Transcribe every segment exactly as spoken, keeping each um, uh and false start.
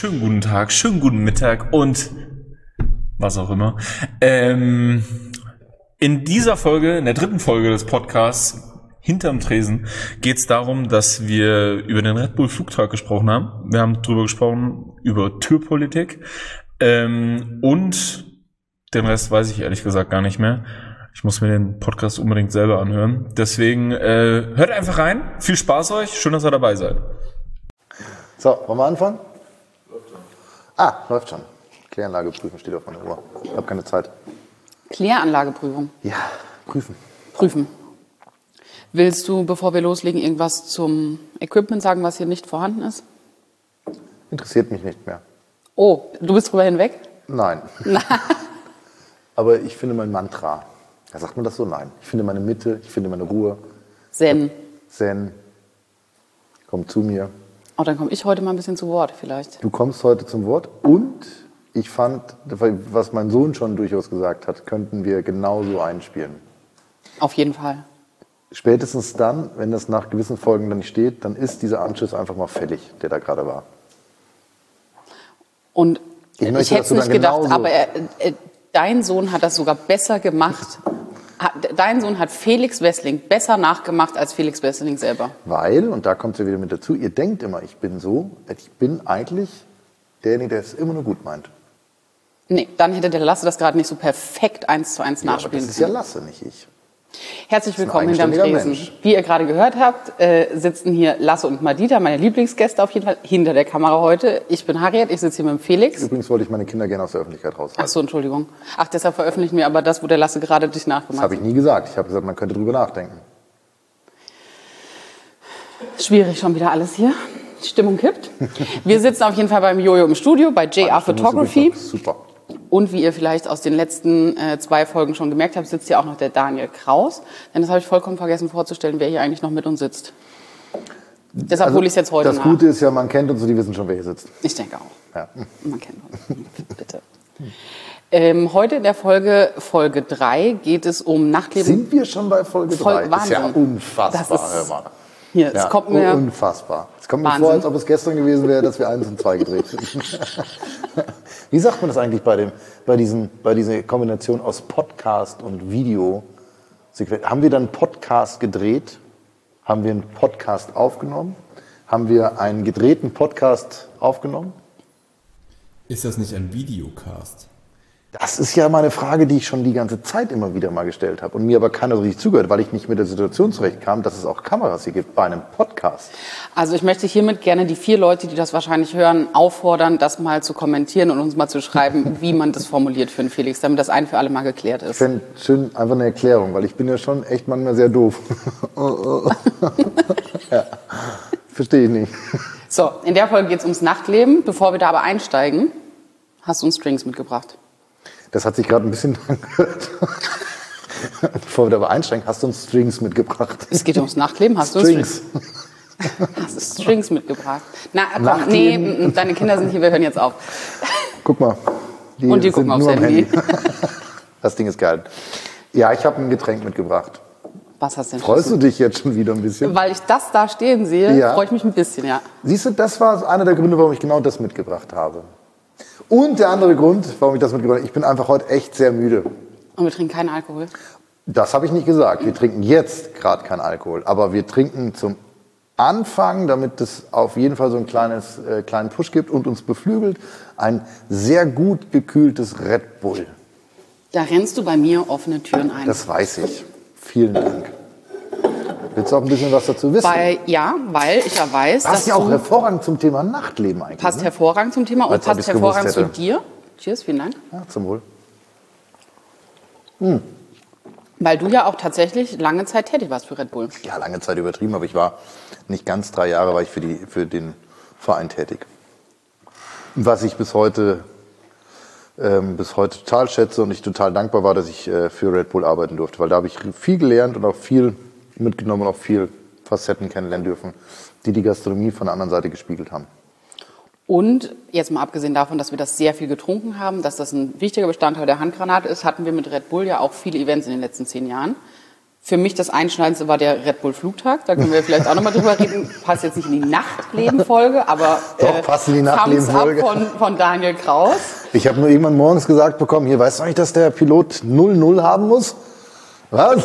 schönen guten Tag, schönen guten Mittag und was auch immer. Ähm, in dieser Folge, in der dritten Folge des Podcasts Hinterm Tresen, geht es darum, dass wir über den Red Bull Flugtag gesprochen haben. Wir haben darüber gesprochen, über Türpolitik ähm, und den Rest weiß ich ehrlich gesagt gar nicht mehr. Ich muss mir den Podcast unbedingt selber anhören. Deswegen äh, hört einfach rein. Viel Spaß euch. Schön, dass ihr dabei seid. So, wollen wir anfangen? Läuft schon. Ah, läuft schon. Kläranlage prüfen steht auf meiner Uhr. Ich habe keine Zeit. Kläranlageprüfung? Ja, prüfen. Prüfen. Willst du, bevor wir loslegen, irgendwas zum Equipment sagen, was hier nicht vorhanden ist? Interessiert mich nicht mehr. Oh, du bist drüber hinweg? Nein. Aber ich finde mein Mantra. Ja, sagt man das so? Nein. Ich finde meine Mitte, ich finde meine Ruhe. Zen. Zen. Komm zu mir. Oh, dann komme ich heute mal ein bisschen zu Wort vielleicht. Du kommst heute zum Wort und ich fand, was mein Sohn schon durchaus gesagt hat, könnten wir genauso einspielen. Auf jeden Fall. Spätestens dann, wenn das nach gewissen Folgen dann nicht steht, dann ist dieser Anschiss einfach mal fällig, der da gerade war. Und ich, ich möchte, hätte es nicht gedacht, genauso aber er, äh, dein Sohn hat das sogar besser gemacht. Dein Sohn hat Felix Wessling besser nachgemacht als Felix Wessling selber. Weil, und da kommt es ja wieder mit dazu, ihr denkt immer, ich bin so, ich bin eigentlich derjenige, der es immer nur gut meint. Nee, dann hätte der Lasse das gerade nicht so perfekt eins zu eins Ja, nachspielen aber das ist können. ja Lasse, nicht ich. Herzlich willkommen hinterm eigenständiger Tresen. Mensch. Wie ihr gerade gehört habt, äh, sitzen hier Lasse und Madita, meine Lieblingsgäste auf jeden Fall, hinter der Kamera heute. Ich bin Harriet, ich sitze hier mit dem Felix. Übrigens wollte ich meine Kinder gerne aus der Öffentlichkeit raushalten. Ach so, Entschuldigung. Ach, deshalb veröffentlichen wir aber das, wo der Lasse gerade dich Das nachgemacht habe ich nie gesagt. Ich habe gesagt, man könnte drüber nachdenken. Schwierig schon wieder alles hier. Die Stimmung kippt. Wir sitzen auf jeden Fall beim Jojo im Studio, bei J R Photography. Super. Und wie ihr vielleicht aus den letzten äh, zwei Folgen schon gemerkt habt, sitzt hier auch noch der Daniel Kraus. Denn das habe ich vollkommen vergessen vorzustellen, wer hier eigentlich noch mit uns sitzt. Deshalb Also, hole ich es jetzt heute das nach. Gute ist ja, man kennt uns und die wissen schon, wer hier sitzt. Ich denke auch. Ja. Man kennt uns. Bitte. Ähm, heute in der Folge, Folge drei, geht es um Nachtleben. Sind wir schon bei Folge Voll drei? Ist ja Wahnsinn. unfassbar, Das ist- hör mal. Hier, es Ja, kommt mir unfassbar. Es kommt mir Wahnsinn. vor, als ob es gestern gewesen wäre, dass wir eins und zwei gedreht hätten. Wie sagt man das eigentlich bei, dem, bei, diesen, bei dieser Kombination aus Podcast und Video? Haben wir dann einen Podcast gedreht? Haben wir einen Podcast aufgenommen? Haben wir einen gedrehten Podcast aufgenommen? Ist das nicht ein Videocast? Das ist ja mal eine Frage, die ich schon die ganze Zeit immer wieder mal gestellt habe und mir aber keiner so richtig zugehört, weil ich nicht mit der Situation zurechtkam, dass es auch Kameras hier gibt bei einem Podcast. Also ich möchte hiermit gerne die vier Leute, die das wahrscheinlich hören, auffordern, das mal zu kommentieren und uns mal zu schreiben, wie man das formuliert für den Felix, damit das ein für alle Mal geklärt Ich ist. fände schön einfach eine Erklärung, weil ich bin ja schon echt manchmal sehr doof. Ja, verstehe ich nicht. So, in der Folge geht es ums Nachtleben. Bevor wir da aber einsteigen, hast du uns Strings mitgebracht. Das hat sich gerade ein bisschen angehört. Bevor wir dabei einsteigen, hast du uns Strings mitgebracht. Es geht ums Nachtleben. Hast du uns Strings. Strings, hast du Strings mitgebracht? Na, komm, Nachtleben. nee, m- m- deine Kinder sind hier, wir hören jetzt auf. Guck mal. Die Und die sind gucken aufs nur am Handy. Das Ding ist geil. Ja, ich habe ein Getränk mitgebracht. Was hast du denn? Freust du dich jetzt schon wieder ein bisschen? Weil ich das da stehen sehe, Ja. freue ich mich ein bisschen, ja. Siehst du, das war einer der Gründe, warum ich genau das mitgebracht habe. Und der andere Grund, warum ich das mitgebracht habe, ich bin einfach heute echt sehr müde. Und wir trinken keinen Alkohol. Das habe ich nicht gesagt. Wir trinken jetzt gerade keinen Alkohol, aber wir trinken zum Anfang, damit es auf jeden Fall so einen kleines, äh, kleinen Push gibt und uns beflügelt, ein sehr gut gekühltes Red Bull. Da rennst du bei mir offene Türen ein. Das weiß ich. Vielen Dank. Willst du auch ein bisschen was dazu wissen? Weil, ja, weil ich ja weiß, Passt dass ja auch du hervorragend zum Thema Nachtleben eigentlich. passt ne? hervorragend zum Thema und Als ob passt ich's gewusst hervorragend zu hätte. dir. Cheers, vielen Dank. Ja, zum Wohl. Weil du ja auch tatsächlich lange Zeit tätig warst für Red Bull. Ja, lange Zeit übertrieben, aber ich war nicht ganz drei Jahre war ich für, die, für den Verein tätig. Was ich bis heute, ähm, bis heute total schätze und ich total dankbar war, dass ich äh, für Red Bull arbeiten durfte, weil da habe ich viel gelernt und auch viel mitgenommen und auch viel Facetten kennenlernen dürfen, die die Gastronomie von der anderen Seite gespiegelt haben. Und jetzt mal abgesehen davon, dass wir das sehr viel getrunken haben, dass das ein wichtiger Bestandteil der Handgranate ist, hatten wir mit Red Bull ja auch viele Events in den letzten zehn Jahren. Für mich das Einschneidendste war der Red Bull Flugtag. Da können wir vielleicht auch nochmal drüber reden. Passt jetzt nicht in die Nachtleben-Folge, aber Doch, äh, passt in die Thumbs Nachtleben-Folge. up von, von Daniel Kraus. Ich habe nur irgendwann morgens gesagt bekommen, hier, weißt du eigentlich, dass der Pilot null null haben muss? Was?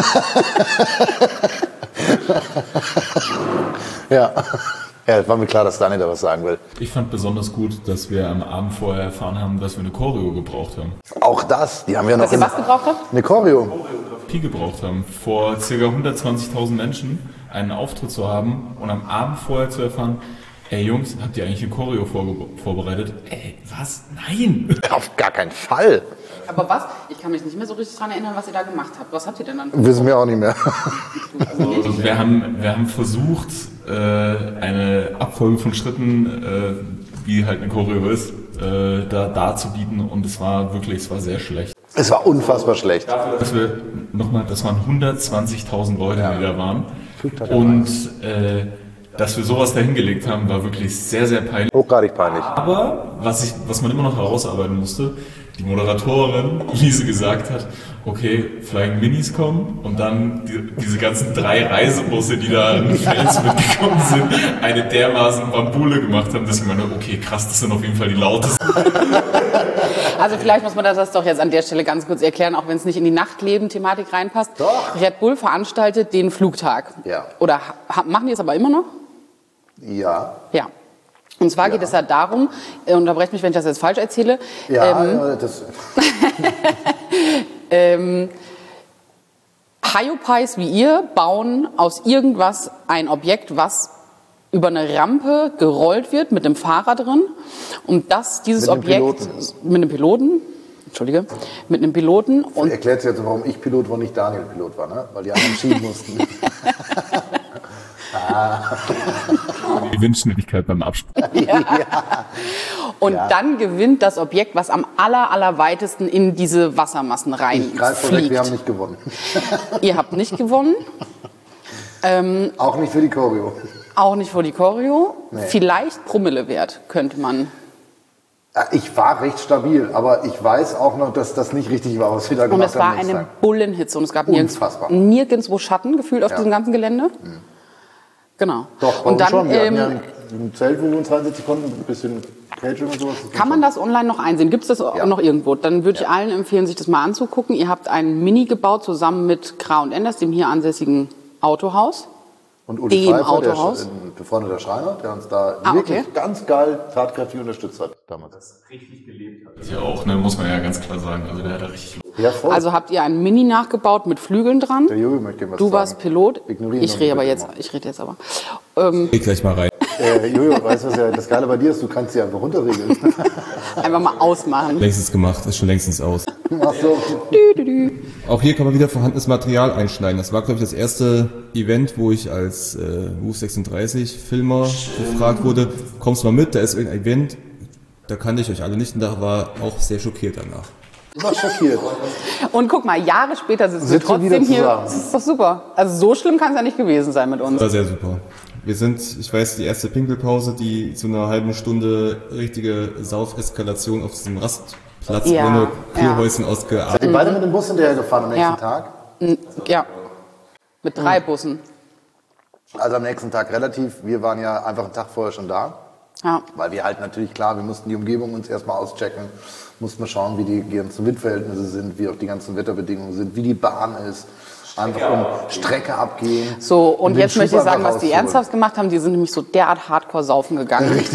ja. Ja, es war mir klar, dass Daniel da was sagen will. Ich fand besonders gut, dass wir am Abend vorher erfahren haben, dass wir eine Choreo gebraucht haben. Auch das, die haben ja noch Dass ihr was gebraucht habt? eine Choreo. Choreografie gebraucht haben, vor ca. hundertzwanzigtausend Menschen einen Auftritt zu haben und am Abend vorher zu erfahren, ey Jungs, habt ihr eigentlich eine Choreo vorge- vorbereitet? Ey, was? Nein! Auf gar keinen Fall. Aber was? Ich kann mich nicht mehr so richtig daran erinnern, was ihr da gemacht habt. Was habt ihr denn dann? Wissen wir auch nicht mehr. Also wir haben, wir haben versucht, äh, eine Abfolge von Schritten, äh, wie halt eine Choreo ist, äh, da darzubieten und es war wirklich, es war sehr schlecht. Es war unfassbar schlecht. Dass wir, nochmal, das waren hundertzwanzigtausend Leute, die da waren und äh, dass wir sowas dahingelegt haben, war wirklich sehr, sehr peinlich. Hochgradig peinlich. Aber was, ich, was man immer noch herausarbeiten musste, die Moderatorin, Lise, gesagt hat, okay, Flying Minis kommen und dann die, diese ganzen drei Reisebusse, die da in Fans mitgekommen sind, eine dermaßen Bambule gemacht haben, dass ich meine, okay, krass, das sind auf jeden Fall die lautesten. Also vielleicht muss man das doch jetzt an der Stelle ganz kurz erklären, auch wenn es nicht in die Nachtleben-Thematik reinpasst. Doch. Red Bull veranstaltet den Flugtag. Ja. Oder ha- machen die es aber immer noch? Ja. Ja. Und zwar geht es ja darum, äh, unterbrecht mich, wenn ich das jetzt falsch erzähle, Ja, ähm, das. ähm, Hyopies wie ihr bauen aus irgendwas ein Objekt, was über eine Rampe gerollt wird mit dem Fahrer drin. Und das, dieses Mit einem Objekt Piloten. mit einem Piloten, Entschuldige, mit einem Piloten und Erklärt jetzt, warum ich Pilot war, nicht Daniel Pilot war, ne? Weil die anderen schieben mussten. Die Windschnelligkeit beim Absprung. Und Ja. dann gewinnt das Objekt, was am aller, aller weitesten in diese Wassermassen Ich greif vorweg, reinfliegt. wir haben nicht gewonnen. Ihr habt nicht gewonnen, Auch nicht für die Choreo. auch nicht vor die Choreo. Nee. Vielleicht Promillewert könnte man. Ja, Ich war recht stabil, aber ich weiß auch noch, dass das nicht richtig war, was wir da Und gemacht es war haben. nächsten eine Tag. Bullenhitze und es gab nirgends, Unfassbar. nirgendwo Schatten gefühlt auf Ja. diesem ganzen Gelände. Genau. Doch, bei und uns dann schon. Wir hatten ähm, ja ein, ein Zelt, wo wir uns reinsetzen konnten, ein bisschen Catering und sowas. kann man das online noch einsehen? Gibt es das Ja. noch irgendwo? Dann würde ich allen empfehlen, sich das mal anzugucken. Ihr habt ein Mini gebaut zusammen mit Kra und Enders, dem hier ansässigen Autohaus. Und Uli dem Pfeiffer, der Autohaus? Sch- ein befreundeter Schreiner, der uns da Ah, wirklich okay. ganz geil tatkräftig unterstützt hat damals. Das ja auch, ne, muss man ja ganz klar sagen. Also der hat da richtig. Ja, voll. Also habt ihr ein Mini nachgebaut mit Flügeln dran. der Juri möchte ihm was Du sagen. warst Pilot. Ignorieren Ich wir rede aber bitte jetzt. mal. Ich rede jetzt aber. Ähm, Geh gleich mal rein. Äh, Jojo, weißt du, was ja das Geile bei dir ist? Du kannst sie einfach runterregeln. einfach mal ausmachen. Längstens gemacht, ist schon längstens aus. Ach so. Dü, dü, dü. Auch hier kann man wieder vorhandenes Material einschneiden. Das war, glaube ich, das erste Event, wo ich als äh, Ruf sechsunddreißig Filmer gefragt wurde, kommst du mal mit, da ist irgendein Event, da kannte ich euch alle nicht und da war auch sehr schockiert danach. Du warst schockiert. Und guck mal, Jahre später sitzen wir Sitzen wir trotzdem wieder hier. zusammen. Das ist doch super. Also so schlimm kann es ja nicht gewesen sein mit uns. War sehr super. Wir sind, ich weiß, die erste Pinkelpause, die zu einer halben Stunde richtige Saufeskalation auf diesem Rastplatz Ja, ohne ja. Klohäuschen ausgeartet. Seid ihr beide mit dem Bus hinterher gefahren am nächsten Ja. Tag? N- Ja. Mit drei Bussen. Also am nächsten Tag relativ. Wir waren ja einfach einen Tag vorher schon da. Ja. Weil wir halt natürlich, klar, wir mussten die Umgebung uns erstmal auschecken, mussten mal schauen, wie die ganzen Windverhältnisse sind, wie auch die ganzen Wetterbedingungen sind, wie die Bahn ist. Einfach um Strecke abgehen. So, und den jetzt möchte ich Schub sagen, einfach was die rausholen. ernsthaft gemacht haben, die sind nämlich so derart hardcore saufen gegangen. Richtig.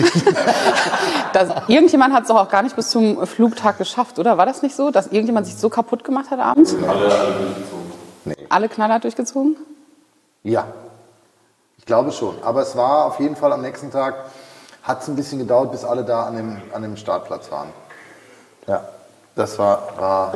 das, irgendjemand hat es doch auch gar nicht bis zum Flugtag geschafft, oder? War das nicht so, dass irgendjemand sich so kaputt gemacht hat abends? Alle, alle durchgezogen. Nee. Alle knallhart durchgezogen? Ja, ich glaube schon. Aber es war auf jeden Fall am nächsten Tag, hat es ein bisschen gedauert, bis alle da an dem, an dem Startplatz waren. Ja, das war, war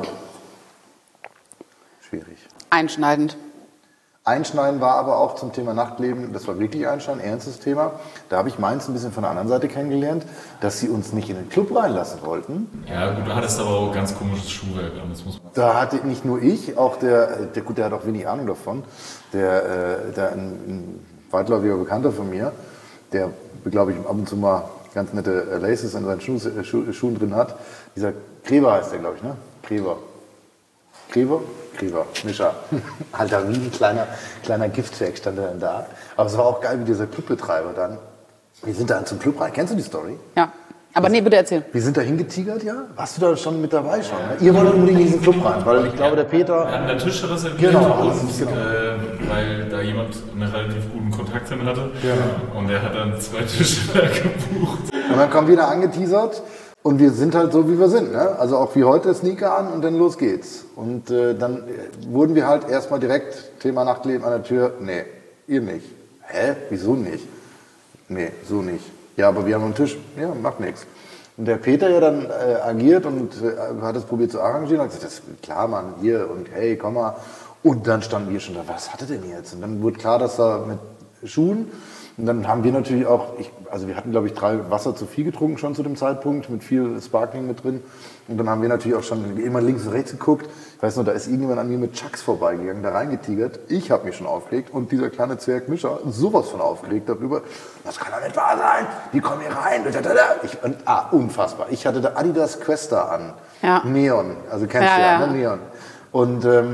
schwierig. Einschneidend. Einschneiden war aber auch zum Thema Nachtleben, das war wirklich einschneidend, ernstes Thema. Da habe ich meins ein bisschen von der anderen Seite kennengelernt, dass sie uns nicht in den Club reinlassen wollten. Ja, gut, du hattest aber auch ganz komisches Schuhwerk an, das muss man. Da hatte nicht nur ich, auch der, der gut, der hat auch wenig Ahnung davon, der, äh, der ein, ein weitläufiger Bekannter von mir, der, glaube ich, ab und zu mal ganz nette äh, Laces in seinen Schuh, äh, Schuh, Schuhen drin hat. Dieser Gräber heißt der, glaube ich, ne? Gräber. Gregor? Gregor, Mischa. Alter, wie ein kleiner, kleiner Giftzwerg stand er dann da. Aber es war auch geil, wie dieser Clubbetreiber dann. Wir sind dann zum Club rein. Kennst du die Story? Ja. Aber nee, bitte erzähl. Wir sind da hingetigert, ja? Warst du da schon mit dabei schon? Ne? Ihr wollt unbedingt in diesen Club rein, weil ich glaube, der Peter... Wir hatten da Tische reserviert, Genau, und, genau. Äh, weil da jemand einen relativ guten Kontakt hin hatte. Ja. Und der hat dann zwei Tische da gebucht. Und dann kommen wir da angeteasert und wir sind halt so, wie wir sind. Ne? Also auch wie heute Sneaker an und dann los geht's. Und äh, dann wurden wir halt erstmal direkt, Thema Nachtleben an der Tür, nee, ihr nicht. Hä? Wieso nicht? Nee, so nicht. Ja, aber wir haben einen Tisch. Ja, macht nichts. Und der Peter ja dann äh, agiert und äh, hat es probiert zu arrangieren und hat gesagt, das ist klar, Mann, hier und hey, komm mal. Und dann standen wir schon da, was hatte denn jetzt? Und dann wurde klar, dass er mit Schuhen, und dann haben wir natürlich auch, ich, also wir hatten glaube ich drei Wasser zu viel getrunken schon zu dem Zeitpunkt, mit viel Sparkling mit drin. Und dann haben wir natürlich auch schon immer links und rechts geguckt. Ich weiß noch, da ist irgendjemand an mir mit Chucks vorbeigegangen, da reingetigert. Ich habe mich schon aufgeregt und dieser kleine Zwerg Mischa sowas von aufgeregt darüber. Das kann doch nicht wahr sein. Wie kommen hier rein? Ich, und, ah, unfassbar. Ich hatte da Adidas Questa an. Ja. Neon. Also kennst Ja, du ja, ja. ne? Neon. Und ähm,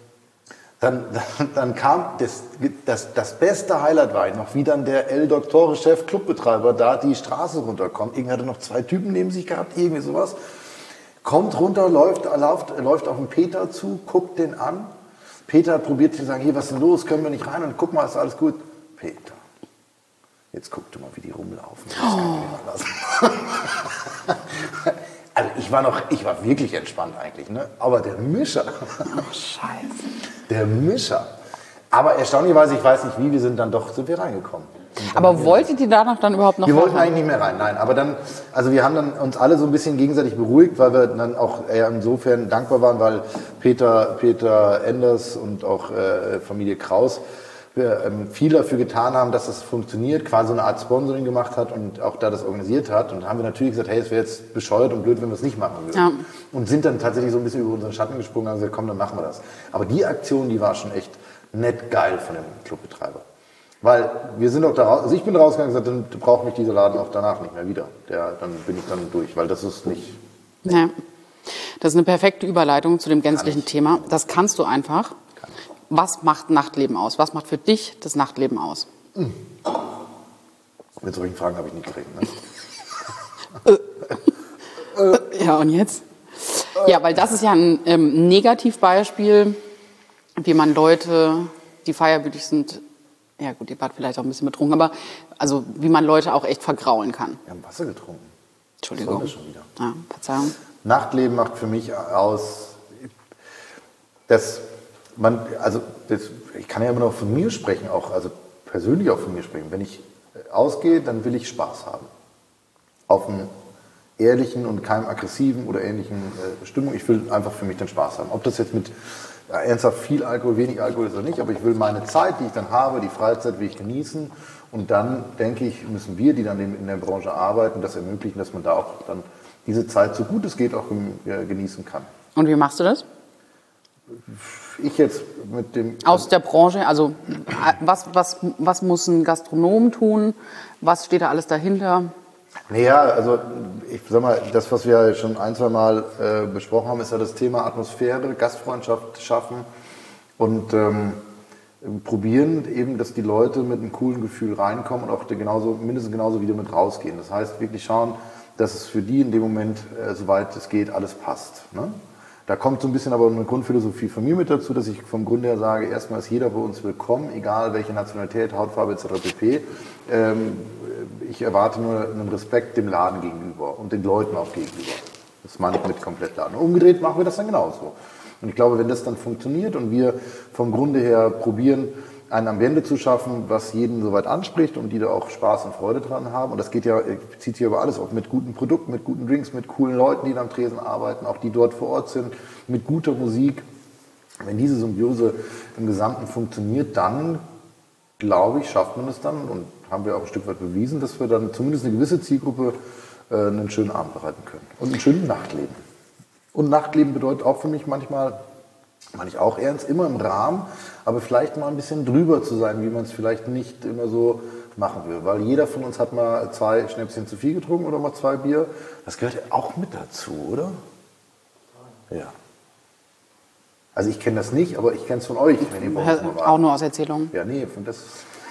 dann, dann, dann kam das, das, das beste Highlight war noch, wie dann der El Dottore-Chef, Clubbetreiber, da die Straße runterkommt. Irgendwie hatte noch zwei Typen neben sich gehabt, irgendwie sowas. Kommt runter, läuft, läuft, läuft auf den Peter zu, guckt den an. Peter hat probiert zu sagen, hier, was ist denn los, können wir nicht rein? Und guck mal, ist alles gut. Peter, jetzt guck du mal, wie die rumlaufen. Das kann ich nicht lassen. Also ich war noch, ich war wirklich entspannt eigentlich, ne? Aber der Mischa, Oh, scheiße. der Mischa. Aber erstaunlicherweise, ich weiß nicht wie, wir sind dann doch, sind wir reingekommen. Aber wolltet ihr danach dann überhaupt noch Wir wollten machen? eigentlich nicht mehr rein, nein. Aber dann, also wir haben dann uns alle so ein bisschen gegenseitig beruhigt, weil wir dann auch eher insofern dankbar waren, weil Peter, Peter Enders und auch äh, Familie Kraus wir, ähm, viel dafür getan haben, dass das funktioniert, quasi so eine Art Sponsoring gemacht hat und auch da das organisiert hat. Und haben wir natürlich gesagt, hey, es wäre jetzt bescheuert und blöd, wenn wir es nicht machen würden. Ja. Und sind dann tatsächlich so ein bisschen über unseren Schatten gesprungen und haben gesagt, komm, dann machen wir das. Aber die Aktion, die war schon echt nett geil von dem Clubbetreiber. Weil wir sind auch da raus, also ich bin rausgegangen und gesagt, dann braucht mich dieser Laden auch danach nicht mehr wieder. Der, dann bin ich dann durch, weil das ist nicht... Ja. Das ist eine perfekte Überleitung zu dem gänzlichen ich. Thema. Das kannst du einfach. Was macht Nachtleben aus? Was macht für dich das Nachtleben aus? Mit solchen Fragen habe ich nicht gerechnet. Ne? Ja, und jetzt? Ja, weil das ist ja ein ähm, Negativbeispiel, wie man Leute, die feierwütig sind, ja gut, ihr wart vielleicht auch ein bisschen betrunken, aber also wie man Leute auch echt vergraulen kann. Wir haben Wasser getrunken. Entschuldigung. Das schon wieder. Ja, Verzeihung. Nachtleben macht für mich aus, dass man, also das, ich kann ja immer noch von mir sprechen, auch, also persönlich auch von mir sprechen. Wenn ich ausgehe, dann will ich Spaß haben. Auf einen ehrlichen und keinem aggressiven oder ähnlichen äh, Stimmung. Ich will einfach für mich den Spaß haben. Ob das jetzt mit ja, ernsthaft viel Alkohol, wenig Alkohol ist oder nicht, aber ich will meine Zeit, die ich dann habe, die Freizeit will ich genießen. Und dann, denke ich, müssen wir, die dann in der Branche arbeiten, das ermöglichen, dass man da auch dann diese Zeit, so gut es geht, auch genießen kann. Und wie machst du das? Ich jetzt mit dem... Aus der Branche, also was, was, was muss ein Gastronom tun? Was steht da alles dahinter? Naja, also ich sag mal, das, was wir schon ein, zwei Mal äh, besprochen haben, ist ja das Thema Atmosphäre, Gastfreundschaft schaffen und ähm, probieren eben, dass die Leute mit einem coolen Gefühl reinkommen und auch genauso, mindestens genauso wieder mit rausgehen. Das heißt, wirklich schauen, dass es für die in dem Moment, äh, soweit es geht, alles passt. Ne? Da kommt so ein bisschen aber eine Grundphilosophie von mir mit dazu, dass ich vom Grunde her sage, erstmal ist jeder bei uns willkommen, egal welche Nationalität, Hautfarbe et cetera pp. Ähm, ich erwarte nur einen Respekt dem Laden gegenüber und den Leuten auch gegenüber. Das meine ich mit komplett Laden. Umgedreht machen wir das dann genauso. Und ich glaube, wenn das dann funktioniert und wir vom Grunde her probieren, ein Ambiente zu schaffen, was jeden soweit anspricht und die da auch Spaß und Freude dran haben. Und das geht ja, zieht sich über alles, auch mit guten Produkten, mit guten Drinks, mit coolen Leuten, die da am Tresen arbeiten, auch die dort vor Ort sind, mit guter Musik. Wenn diese Symbiose im Gesamten funktioniert, dann, glaube ich, schafft man es dann und haben wir auch ein Stück weit bewiesen, dass wir dann zumindest eine gewisse Zielgruppe äh, einen schönen Abend bereiten können. Und ein schönes Nachtleben. Und Nachtleben bedeutet auch für mich manchmal, meine ich auch ernst, immer im Rahmen, aber vielleicht mal ein bisschen drüber zu sein, wie man es vielleicht nicht immer so machen will. Weil jeder von uns hat mal zwei Schnäpschen zu viel getrunken oder mal zwei Bier. Das gehört ja auch mit dazu, oder? Ja. Also ich kenne das nicht, aber ich kenne es von euch, wenn ihr bei uns mal wart. Auch nur aus Erzählungen. Ja, nee, von das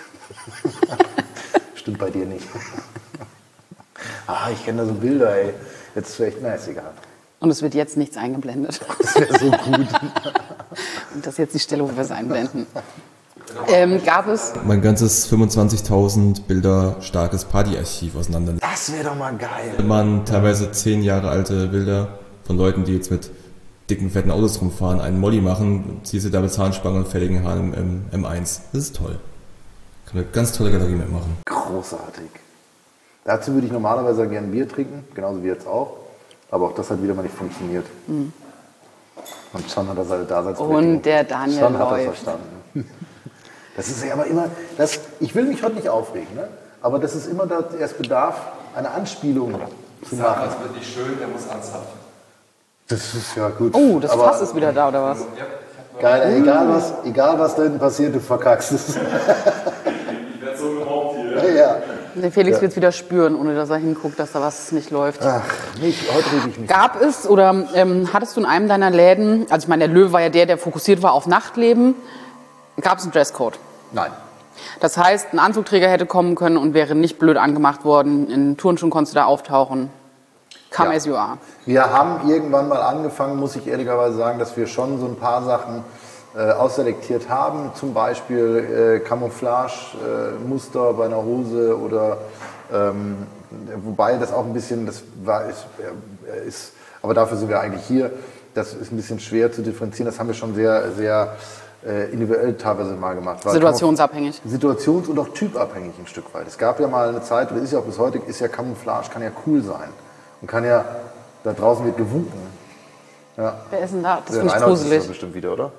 stimmt bei dir nicht. Ah, ich kenne da so Bilder, ey. Jetzt ist es echt nice, egal. Und es wird jetzt nichts eingeblendet. Das wäre so gut. Und das ist jetzt die Stelle, wo wir es einblenden. Ähm, gab es... Mein ganzes fünfundzwanzigtausend Bilder starkes Partyarchiv auseinander. Das wäre doch mal geil. Wenn man teilweise zehn Jahre alte Bilder von Leuten, die jetzt mit dicken, fetten Autos rumfahren, einen Molly machen, ziehst du da mit Zahnspange und fälligen Haaren im M eins. Das ist toll. Kann eine ganz tolle Galerie mitmachen. Großartig. Dazu würde ich normalerweise gerne Bier trinken, genauso wie jetzt auch. Aber auch das hat wieder mal nicht funktioniert. Mhm. Und schon hat er seine Daseinsberechtigung. Und der Daniel Schon hat er läuft. verstanden. Das ist ja aber immer, das, ich will mich heute nicht aufregen, ne? Aber das ist immer, dass es bedarf, eine Anspielung zu machen. Das wird nicht schön, der muss anzapfen. Das ist ja gut. Oh, das aber Fass ist wieder da, oder was? geil, ey, egal was, egal was da hinten passiert, du verkackst es. Ich werde so gemobbt hier. Ja. Der Felix Ja. wird es wieder spüren, ohne dass er hinguckt, dass da was nicht läuft. Ach, nicht, heute rede ich nicht. Gab es oder ähm, hattest du in einem deiner Läden, also ich meine, der Löwe war ja der, der fokussiert war auf Nachtleben, gab es einen Dresscode? Nein. Das heißt, ein Anzugträger hätte kommen können und wäre nicht blöd angemacht worden. In Turnschuhen konntest du da auftauchen. Come Ja. as you are. Wir haben irgendwann mal angefangen, muss ich ehrlicherweise sagen, dass wir schon so ein paar Sachen äh, ausselektiert haben. Zum Beispiel äh, Camouflage-Muster äh, bei einer Hose oder ähm, wobei das auch ein bisschen, das war, ist, äh, ist, aber dafür sind wir eigentlich hier. Das ist ein bisschen schwer zu differenzieren. Das haben wir schon sehr, sehr äh, individuell teilweise mal gemacht. Weil Situationsabhängig. Situations- und auch typabhängig ein Stück weit. Es gab ja mal eine Zeit, oder ist ja auch bis heute, ist ja Camouflage, kann ja cool sein. Und kann ja, da draußen wird gewunken. Ja. Wer ist denn da? Das Der finde ich Reinhold ist gruselig. das bestimmt wieder, oder?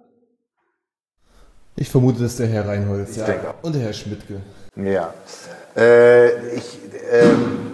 Ich vermute, dass der Herr Reinholz, ja. denke auch. Und der Herr Schmidtke. Ja. Äh, ich, ähm,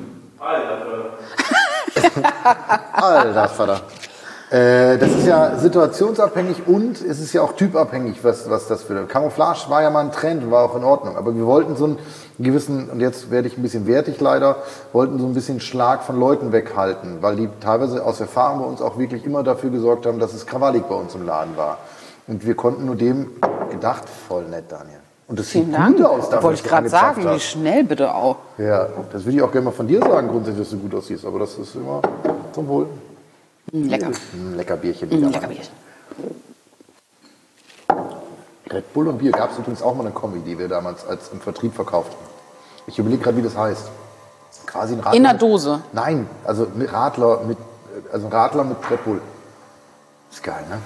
Alter Vater. Äh, das ist ja situationsabhängig und es ist ja auch typabhängig, was, was das für... Camouflage war ja mal ein Trend und war auch in Ordnung. Aber wir wollten so einen gewissen, und jetzt werde ich ein bisschen wertig leider, wollten so ein bisschen Schlag von Leuten weghalten, weil die teilweise aus Erfahrung bei uns auch wirklich immer dafür gesorgt haben, dass es krawallig bei uns im Laden war. Und wir konnten nur dem gedacht, voll nett, Daniel. Und das Vielen sieht Dank. gut aus. dafür, Wollte ich dass du gerade angezapft sagen, wie hast. schnell bitte auch. Ja, das würde ich auch gerne mal von dir sagen, grundsätzlich, dass du gut aussiehst. Aber das ist immer zum Wohl. Mm, lecker. Ein lecker Bierchen. Mm, wieder lecker mal. Bierchen. Red Bull und Bier gab es übrigens auch mal eine Kombi, die wir damals als im Vertrieb verkauft haben. Ich überlege gerade, wie das heißt. Quasi ein Radler. In der mit- Dose. Nein, also mit Radler mit, also ein Radler mit Red Bull. Ist geil, ne?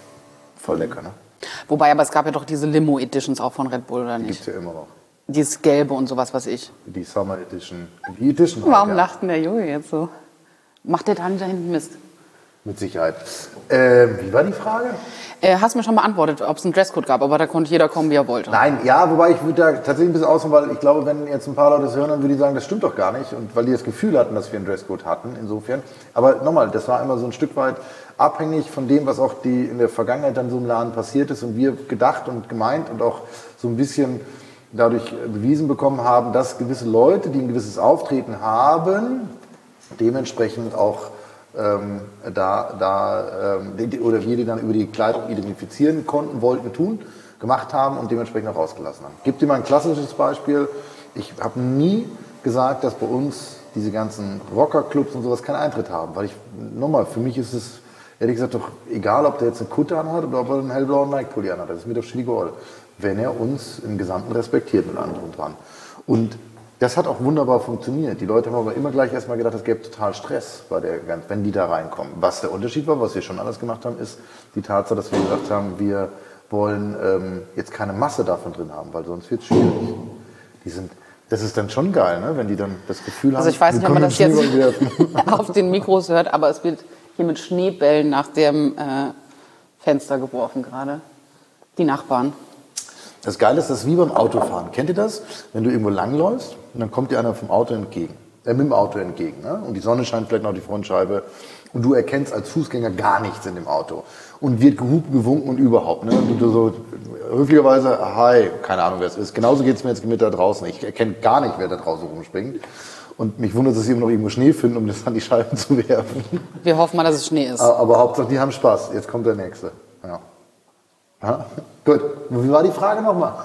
Voll lecker, ne? Wobei, aber es gab ja doch diese Limo-Editions auch von Red Bull, oder Die nicht? gibt's ja immer noch. Dieses Gelbe und sowas, was ich. Die Summer Edition. Die Edition. halt, Warum ja. lacht denn der Junge jetzt so? Macht der Daniel da hinten Mist? Mit Sicherheit. Ähm, wie war die Frage? Äh, hast mir schon beantwortet, ob es einen Dresscode gab, aber da konnte jeder kommen, wie er wollte. Nein, ja, wobei ich würde da tatsächlich ein bisschen ausholen, weil ich glaube, wenn jetzt ein paar Leute das hören, dann würde ich sagen, das stimmt doch gar nicht. Und weil die das Gefühl hatten, dass wir einen Dresscode hatten, insofern. Aber nochmal, das war immer so ein Stück weit abhängig von dem, was auch die in der Vergangenheit dann so im Laden passiert ist. Und wir gedacht und gemeint und auch so ein bisschen dadurch bewiesen bekommen haben, dass gewisse Leute, die ein gewisses Auftreten haben, dementsprechend auch ähm, da, da ähm, die, oder wir die dann über die Kleidung identifizieren konnten, wollten, tun, gemacht haben und dementsprechend auch rausgelassen haben. Gibt dir mal ein klassisches Beispiel. Ich habe nie gesagt, dass bei uns diese ganzen Rockerclubs und sowas keinen Eintritt haben, weil ich, nochmal, für mich ist es ehrlich gesagt doch egal, ob der jetzt eine Kutte anhat oder ob er einen hellblauen Nike-Pulli anhat. Das ist mir doch schiedegal, wenn er uns im Gesamten respektiert mit allem drum und dran. Und das hat auch wunderbar funktioniert. Die Leute haben aber immer gleich erstmal gedacht, es gäbe total Stress, bei der, wenn die da reinkommen. Was der Unterschied war, was wir schon alles gemacht haben, ist die Tatsache, dass wir gesagt haben, wir wollen ähm, jetzt keine Masse davon drin haben, weil sonst wird es schwierig. Die sind, das ist dann schon geil, ne? Wenn die dann das Gefühl haben, Also ich weiß wir nicht, ob man können das jetzt Schneeball werfen. auf den Mikros hört, aber es wird hier mit Schneebällen nach dem äh, Fenster geworfen gerade. Die Nachbarn. Das Geile ist, das ist wie beim Autofahren. Kennt ihr das? Wenn du irgendwo langläufst und dann kommt dir einer vom Auto entgegen, äh, mit dem Auto entgegen, ne? Und die Sonne scheint vielleicht noch auf die Frontscheibe und du erkennst als Fußgänger gar nichts in dem Auto und wird gehupt, gewunken und überhaupt, ne? Und du so höflicherweise, hi, keine Ahnung, wer es ist. Genauso geht es mir jetzt mit da draußen. Ich erkenne gar nicht, wer da draußen rumspringt. Und mich wundert, dass sie immer noch irgendwo Schnee finden, um das an die Scheiben zu werfen. Wir hoffen mal, dass es Schnee ist. Aber Hauptsache, die haben Spaß. Jetzt kommt der Nächste. Ja. Ja. Gut, wie war die Frage nochmal?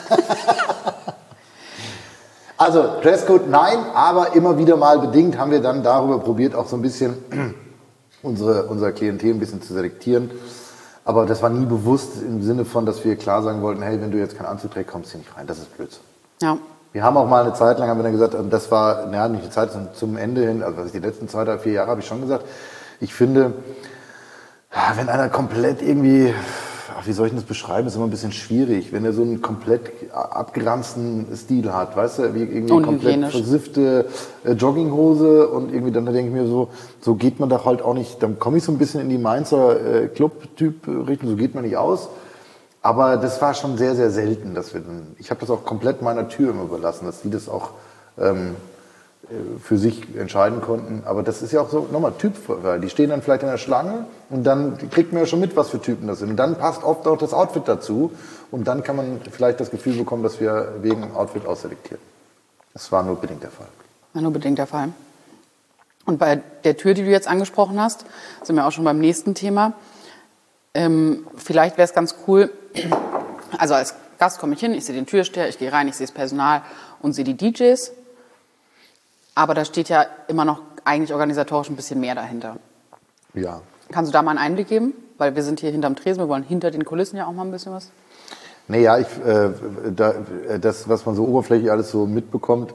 Also, Dresscode nein, aber immer wieder mal bedingt haben wir dann darüber probiert, auch so ein bisschen unsere, unser Klientel ein bisschen zu selektieren. Aber das war nie bewusst im Sinne von, dass wir klar sagen wollten, hey, wenn du jetzt keinen Anzug trägst, kommst du hier nicht rein. Das ist Blödsinn. Ja. Wir haben auch mal eine Zeit lang, haben wir dann gesagt, das war, naja, nicht die Zeit, sondern zum Ende hin, also was ich die letzten zwei, drei, vier Jahre habe ich schon gesagt, ich finde, wenn einer komplett irgendwie, ach, wie soll ich das beschreiben, ist immer ein bisschen schwierig, wenn er so einen komplett abgeranzten Stil hat, weißt du, wie irgendwie komplett versiffte äh, Jogginghose und irgendwie dann da denke ich mir so, so geht man doch halt auch nicht, dann komme ich so ein bisschen in die Mainzer äh, Club-Typ-Richtung, so geht man nicht aus. Aber das war schon sehr, sehr selten, dass wir dann, ich habe das auch komplett meiner Tür immer überlassen, dass die das auch ähm, für sich entscheiden konnten. Aber das ist ja auch so, nochmal, Typ, weil die stehen dann vielleicht in der Schlange und dann kriegt man ja schon mit, was für Typen das sind. Und dann passt oft auch das Outfit dazu und dann kann man vielleicht das Gefühl bekommen, dass wir wegen Outfit ausselektieren. Das war nur bedingt der Fall. War nur bedingt der Fall. Und bei der Tür, die du jetzt angesprochen hast, sind wir auch schon beim nächsten Thema. Ähm, vielleicht wäre es ganz cool, also als Gast komme ich hin, ich sehe den Türsteher, ich gehe rein, ich sehe das Personal und sehe die D Js. Aber da steht ja immer noch eigentlich organisatorisch ein bisschen mehr dahinter. Ja. Kannst du da mal einen Einblick geben? Weil wir sind hier hinterm Tresen, wir wollen hinter den Kulissen ja auch mal ein bisschen was. Naja, ich, äh, da, das, was man so oberflächlich alles so mitbekommt,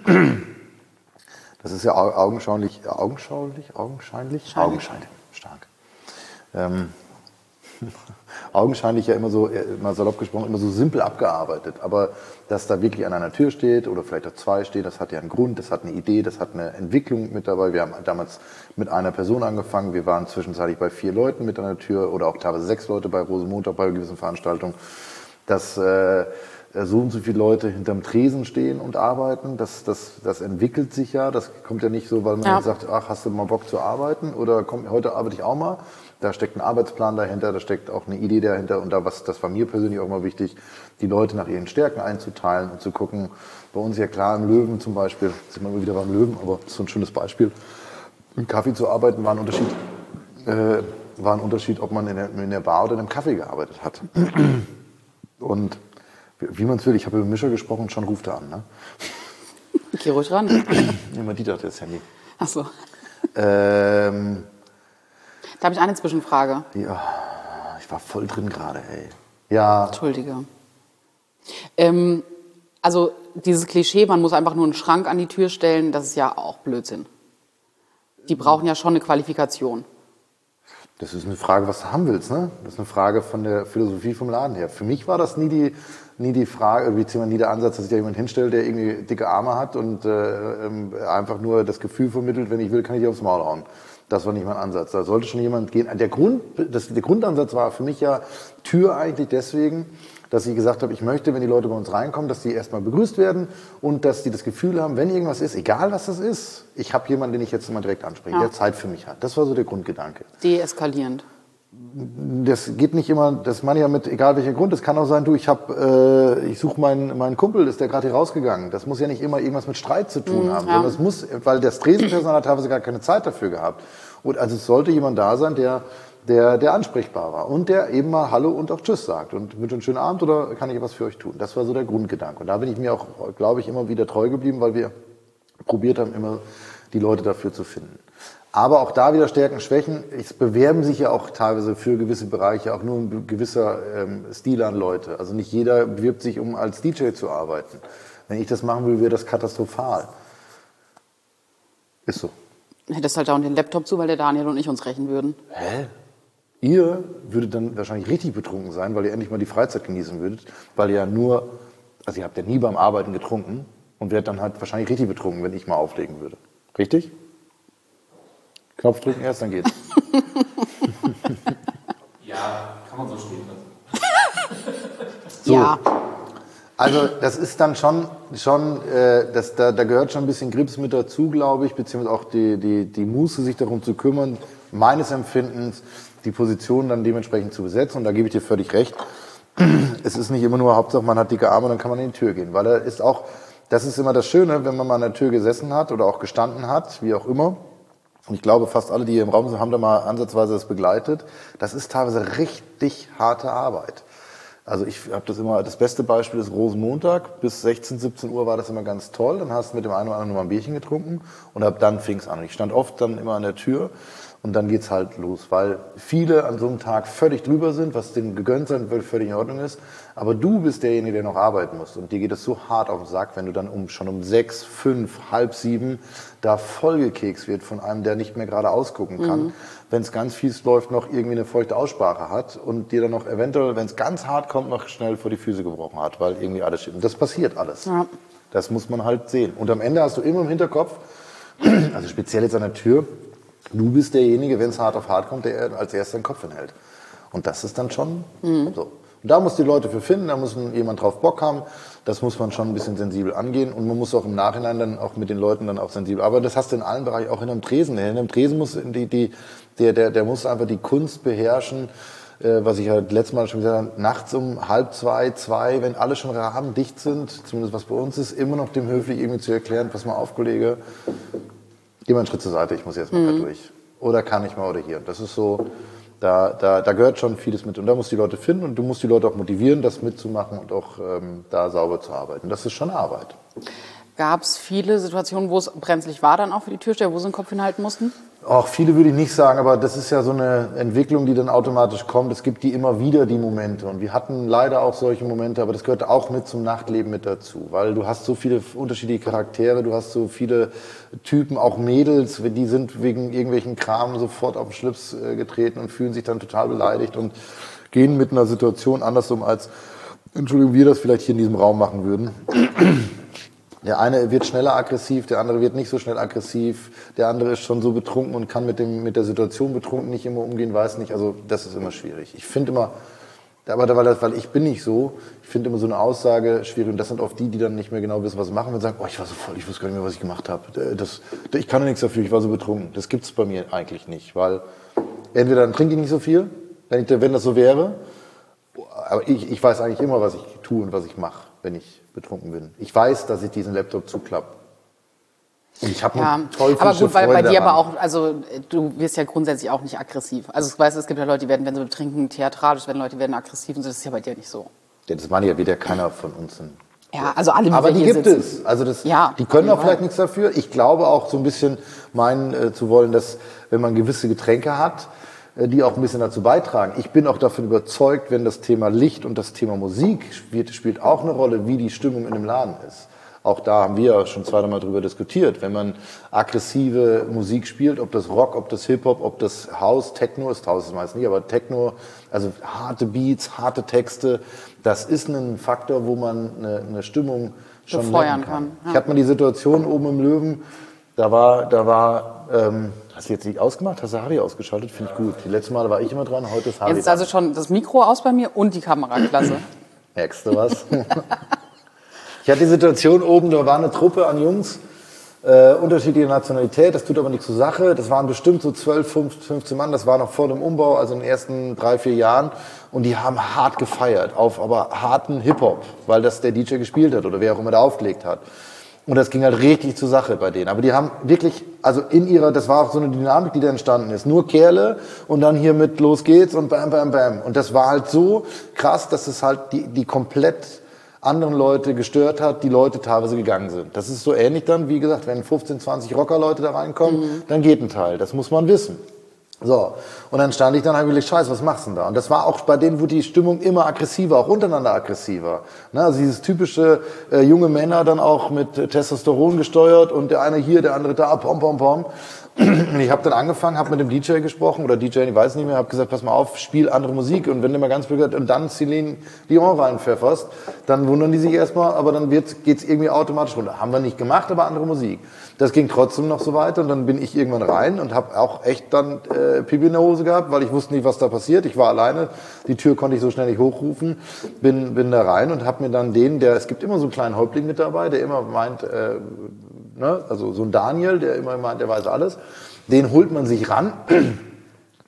das ist ja augenschaulich, augenschaulich, augenscheinlich, augenscheinlich, stark. Ähm, augenscheinlich ja immer so, immer salopp gesprochen, immer so simpel abgearbeitet. Aber dass da wirklich an einer Tür steht oder vielleicht auch zwei steht, das hat ja einen Grund, das hat eine Idee, das hat eine Entwicklung mit dabei. Wir haben damals mit einer Person angefangen, wir waren zwischenzeitlich bei vier Leuten mit an der Tür oder auch teilweise sechs Leute bei Rosenmontag bei gewissen Veranstaltungen. Dass äh, so und so viele Leute hinterm Tresen stehen und arbeiten, das, das, das entwickelt sich ja, das kommt ja nicht so, weil man ja. sagt, ach, hast du mal Bock zu arbeiten oder komm, heute arbeite ich auch mal. Da steckt ein Arbeitsplan dahinter, da steckt auch eine Idee dahinter und da was, das war mir persönlich auch immer wichtig, die Leute nach ihren Stärken einzuteilen und zu gucken. Bei uns ja klar im Löwen zum Beispiel, sind wir immer wieder beim Löwen, aber das ist so ein schönes Beispiel. Im Kaffee zu arbeiten war ein Unterschied, äh, war ein Unterschied, ob man in der, in der Bar oder in einem Kaffee gearbeitet hat. Und wie man es will, ich habe über Mischer gesprochen, schon ruft er an, ne? Geh ruhig ran. Immer die dachte das Handy. Ach so. Ähm, Da habe ich eine Zwischenfrage. Ja, ich war voll drin gerade, ey. Ja. Entschuldige. Ähm, also dieses Klischee, man muss einfach nur einen Schrank an die Tür stellen, das ist ja auch Blödsinn. Die brauchen ja schon eine Qualifikation. Das ist eine Frage, was du haben willst, ne? Das ist eine Frage von der Philosophie vom Laden her. Für mich war das nie die, nie die Frage, beziehungsweise nie der Ansatz, dass sich da jemand hinstellt, der irgendwie dicke Arme hat und äh, einfach nur das Gefühl vermittelt, wenn ich will, kann ich aufs Maul hauen. Das war nicht mein Ansatz. Da sollte schon jemand gehen. Der Grund, das, der Grundansatz war für mich ja Tür eigentlich deswegen, dass ich gesagt habe, ich möchte, wenn die Leute bei uns reinkommen, dass die erstmal begrüßt werden und dass die das Gefühl haben, wenn irgendwas ist, egal was das ist, ich habe jemanden, den ich jetzt mal direkt anspreche, ja. der Zeit für mich hat. Das war so der Grundgedanke. Deeskalierend. Das geht nicht immer, das meine ich ja mit, egal welcher Grund. Es kann auch sein, du, ich habe, äh, ich suche meinen meinen Kumpel, ist der gerade hier rausgegangen. Das muss ja nicht immer irgendwas mit Streit zu tun mhm, haben, ja. sondern es muss, weil das Tresenpersonal hat teilweise gar keine Zeit dafür gehabt. Und also es sollte jemand da sein, der der der ansprechbar war und der eben mal Hallo und auch Tschüss sagt und wünsche einen schönen Abend oder kann ich was für euch tun. Das war so der Grundgedanke. Und da bin ich mir auch, glaube ich, immer wieder treu geblieben, weil wir probiert haben, immer die Leute dafür zu finden. Aber auch da wieder Stärken, Schwächen. Es bewerben sich ja auch teilweise für gewisse Bereiche auch nur ein gewisser ähm, Stil an Leute. Also nicht jeder bewirbt sich, um als D J zu arbeiten. Wenn ich das machen will, wäre das katastrophal. Ist so. Hättest halt auch den Laptop zu, weil der Daniel und ich uns rächen würden. Hä? Ihr würdet dann wahrscheinlich richtig betrunken sein, weil ihr endlich mal die Freizeit genießen würdet. Weil ihr ja nur, also ihr habt ja nie beim Arbeiten getrunken und werdet dann halt wahrscheinlich richtig betrunken, wenn ich mal auflegen würde. Richtig? Knopf drücken erst, dann geht's. Ja, kann man so stehen lassen. So. Ja. Also das ist dann schon, schon äh, das, da, da gehört schon ein bisschen Grips mit dazu, glaube ich, beziehungsweise auch die, die, die Muße, sich darum zu kümmern, meines Empfindens, die Position dann dementsprechend zu besetzen. Und da gebe ich dir völlig recht. Es ist nicht immer nur Hauptsache, man hat dicke Arme, dann kann man in die Tür gehen. Weil da ist auch, das ist immer das Schöne, wenn man mal an der Tür gesessen hat oder auch gestanden hat, wie auch immer, und ich glaube, fast alle, die hier im Raum sind, haben da mal ansatzweise das begleitet. Das ist teilweise richtig harte Arbeit. Also ich habe das immer, das beste Beispiel ist Rosenmontag. Bis sechzehn, siebzehn Uhr war das immer ganz toll. Dann hast du mit dem einen oder anderen mal ein Bierchen getrunken und ab dann fing es an. Und ich stand oft dann immer an der Tür und dann geht's halt los, weil viele an so einem Tag völlig drüber sind, was denen gegönnt sein will, völlig in Ordnung ist. Aber du bist derjenige, der noch arbeiten muss. Und dir geht es so hart auf den Sack, wenn du dann um, schon um sechs, fünf, halb sieben da vollgekekst wird von einem, der nicht mehr gerade ausgucken kann. Mhm. Wenn es ganz fies läuft, noch irgendwie eine feuchte Aussprache hat und dir dann noch eventuell, wenn es ganz hart kommt, noch schnell vor die Füße gebrochen hat, weil irgendwie alles stimmt. Das passiert alles. Ja. Das muss man halt sehen. Und am Ende hast du immer im Hinterkopf, also speziell jetzt an der Tür, du bist derjenige, wenn es hart auf hart kommt, der als erster den Kopf hinhält. Und das ist dann schon mhm. so. Und da muss die Leute für finden, da muss jemand drauf Bock haben. Das muss man schon ein bisschen sensibel angehen. Und man muss auch im Nachhinein dann auch mit den Leuten dann auch sensibel. Aber das hast du in allen Bereichen, auch in einem Tresen. In einem Tresen muss die, die, der, der, der muss einfach die Kunst beherrschen, äh, was ich ja letztes Mal schon gesagt habe, nachts um halb zwei, zwei, wenn alle schon rabendicht sind, zumindest was bei uns ist, immer noch dem höflich irgendwie zu erklären, pass mal auf, Kollege, geh mal einen Schritt zur Seite, ich muss jetzt mal mhm. durch. Oder kann ich mal oder hier. Das ist so, da, da, da gehört schon vieles mit. Und da musst du die Leute finden und du musst die Leute auch motivieren, das mitzumachen und auch ähm, da sauber zu arbeiten. Das ist schon Arbeit. Gab es viele Situationen, wo es brenzlig war dann auch für die Türsteher, wo sie den Kopf hinhalten mussten? Auch viele würde ich nicht sagen, aber das ist ja so eine Entwicklung, die dann automatisch kommt. Es gibt die immer wieder, die Momente. Und wir hatten leider auch solche Momente, aber das gehört auch mit zum Nachtleben mit dazu. Weil du hast so viele unterschiedliche Charaktere, du hast so viele Typen, auch Mädels, die sind wegen irgendwelchen Kram sofort auf den Schlips getreten und fühlen sich dann total beleidigt und gehen mit einer Situation anders um, als, Entschuldigung, wir das vielleicht hier in diesem Raum machen würden. Der eine wird schneller aggressiv, der andere wird nicht so schnell aggressiv, der andere ist schon so betrunken und kann mit dem mit der Situation betrunken nicht immer umgehen, weiß nicht. Also das ist immer schwierig. Ich finde immer, aber weil, das, weil ich bin nicht so, ich finde immer so eine Aussage schwierig und das sind oft die, die dann nicht mehr genau wissen, was sie machen und sagen, oh, ich war so voll, ich wusste gar nicht mehr, was ich gemacht habe. Das, ich kann ja nichts dafür, ich war so betrunken. Das gibt's bei mir eigentlich nicht, weil entweder dann trinke ich nicht so viel, wenn, ich, wenn das so wäre, aber ich, ich weiß eigentlich immer, was ich tue und was ich mache, wenn ich betrunken bin. Ich weiß, dass ich diesen Laptop zuklappe. Und ich habe ja, toll aber gut, weil bei dir aber auch, also du wirst ja grundsätzlich auch nicht aggressiv. Also ich weiß, es gibt ja Leute, die werden, wenn sie betrinken, theatralisch, wenn Leute die werden aggressiv und so, das ist ja bei dir nicht so. Ja, das meine ich ja wieder keiner von uns. Ja, also alle, aber die hier gibt sitzen. es. Also das, ja, die können auch vielleicht nichts dafür. Ich glaube auch so ein bisschen meinen äh, zu wollen, dass wenn man gewisse Getränke hat, die auch ein bisschen dazu beitragen. Ich bin auch davon überzeugt, wenn das Thema Licht und das Thema Musik spielt, spielt auch eine Rolle, wie die Stimmung in dem Laden ist. Auch da haben wir schon zweimal drüber diskutiert. Wenn man aggressive Musik spielt, ob das Rock, ob das Hip-Hop, ob das House, Techno ist, House ist meist nicht, aber Techno, also harte Beats, harte Texte, das ist ein Faktor, wo man eine, eine Stimmung schon befeuern kann. kann. Ja. Ich hatte mal die Situation oben im Löwen, da war, da war, ähm, hast du jetzt nicht ausgemacht? Hast du Harry ausgeschaltet? Finde ich gut. Die letzten Male war ich immer dran, heute ist Harry Jetzt ist also schon das Mikro aus bei mir und die Kamera, klasse. Merkst du was? Ich hatte die Situation oben, da war eine Truppe an Jungs, äh, unterschiedliche Nationalität, das tut aber nichts zur Sache. Das waren bestimmt so zwölf, fünfzehn Mann, das war noch vor dem Umbau, also in den ersten drei, vier Jahren. Und die haben hart gefeiert, auf aber harten Hip-Hop, weil das der D J gespielt hat oder wer auch immer da aufgelegt hat. Und das ging halt richtig zur Sache bei denen. Aber die haben wirklich, also in ihrer, das war auch so eine Dynamik, die da entstanden ist. Nur Kerle und dann hier mit los geht's und bam, bam, bam. Und das war halt so krass, dass es halt die, die komplett anderen Leute gestört hat, die Leute teilweise gegangen sind. Das ist so ähnlich dann, wie gesagt, wenn fünfzehn, zwanzig Rockerleute da reinkommen, mhm. dann geht ein Teil. Das muss man wissen. So, und dann stand ich dann halt wirklich, scheiße, was machst du denn da? Und das war auch, bei denen wurde die Stimmung immer aggressiver, auch untereinander aggressiver. Ne, also dieses typische äh, junge Männer dann auch mit äh, Testosteron gesteuert und der eine hier, der andere da, pom, pom, pom. Und ich habe dann angefangen, habe mit dem D J gesprochen, oder D J, ich weiß nicht mehr, habe gesagt, pass mal auf, spiel andere Musik. Und wenn du mal ganz blöd und dann Celine Dion reinpfefferst, dann wundern die sich erstmal, aber dann wird's, geht's irgendwie automatisch runter. Haben wir nicht gemacht, aber andere Musik. Das ging trotzdem noch so weiter und dann bin ich irgendwann rein und habe auch echt dann äh, Pipi in der Hose gehabt, weil ich wusste nicht, was da passiert. Ich war alleine, die Tür konnte ich so schnell nicht hochrufen, bin bin da rein und habe mir dann den, der, es gibt immer so einen kleinen Häuptling mit dabei, der immer meint, äh, ne, also so ein Daniel, der immer meint, der weiß alles, den holt man sich ran.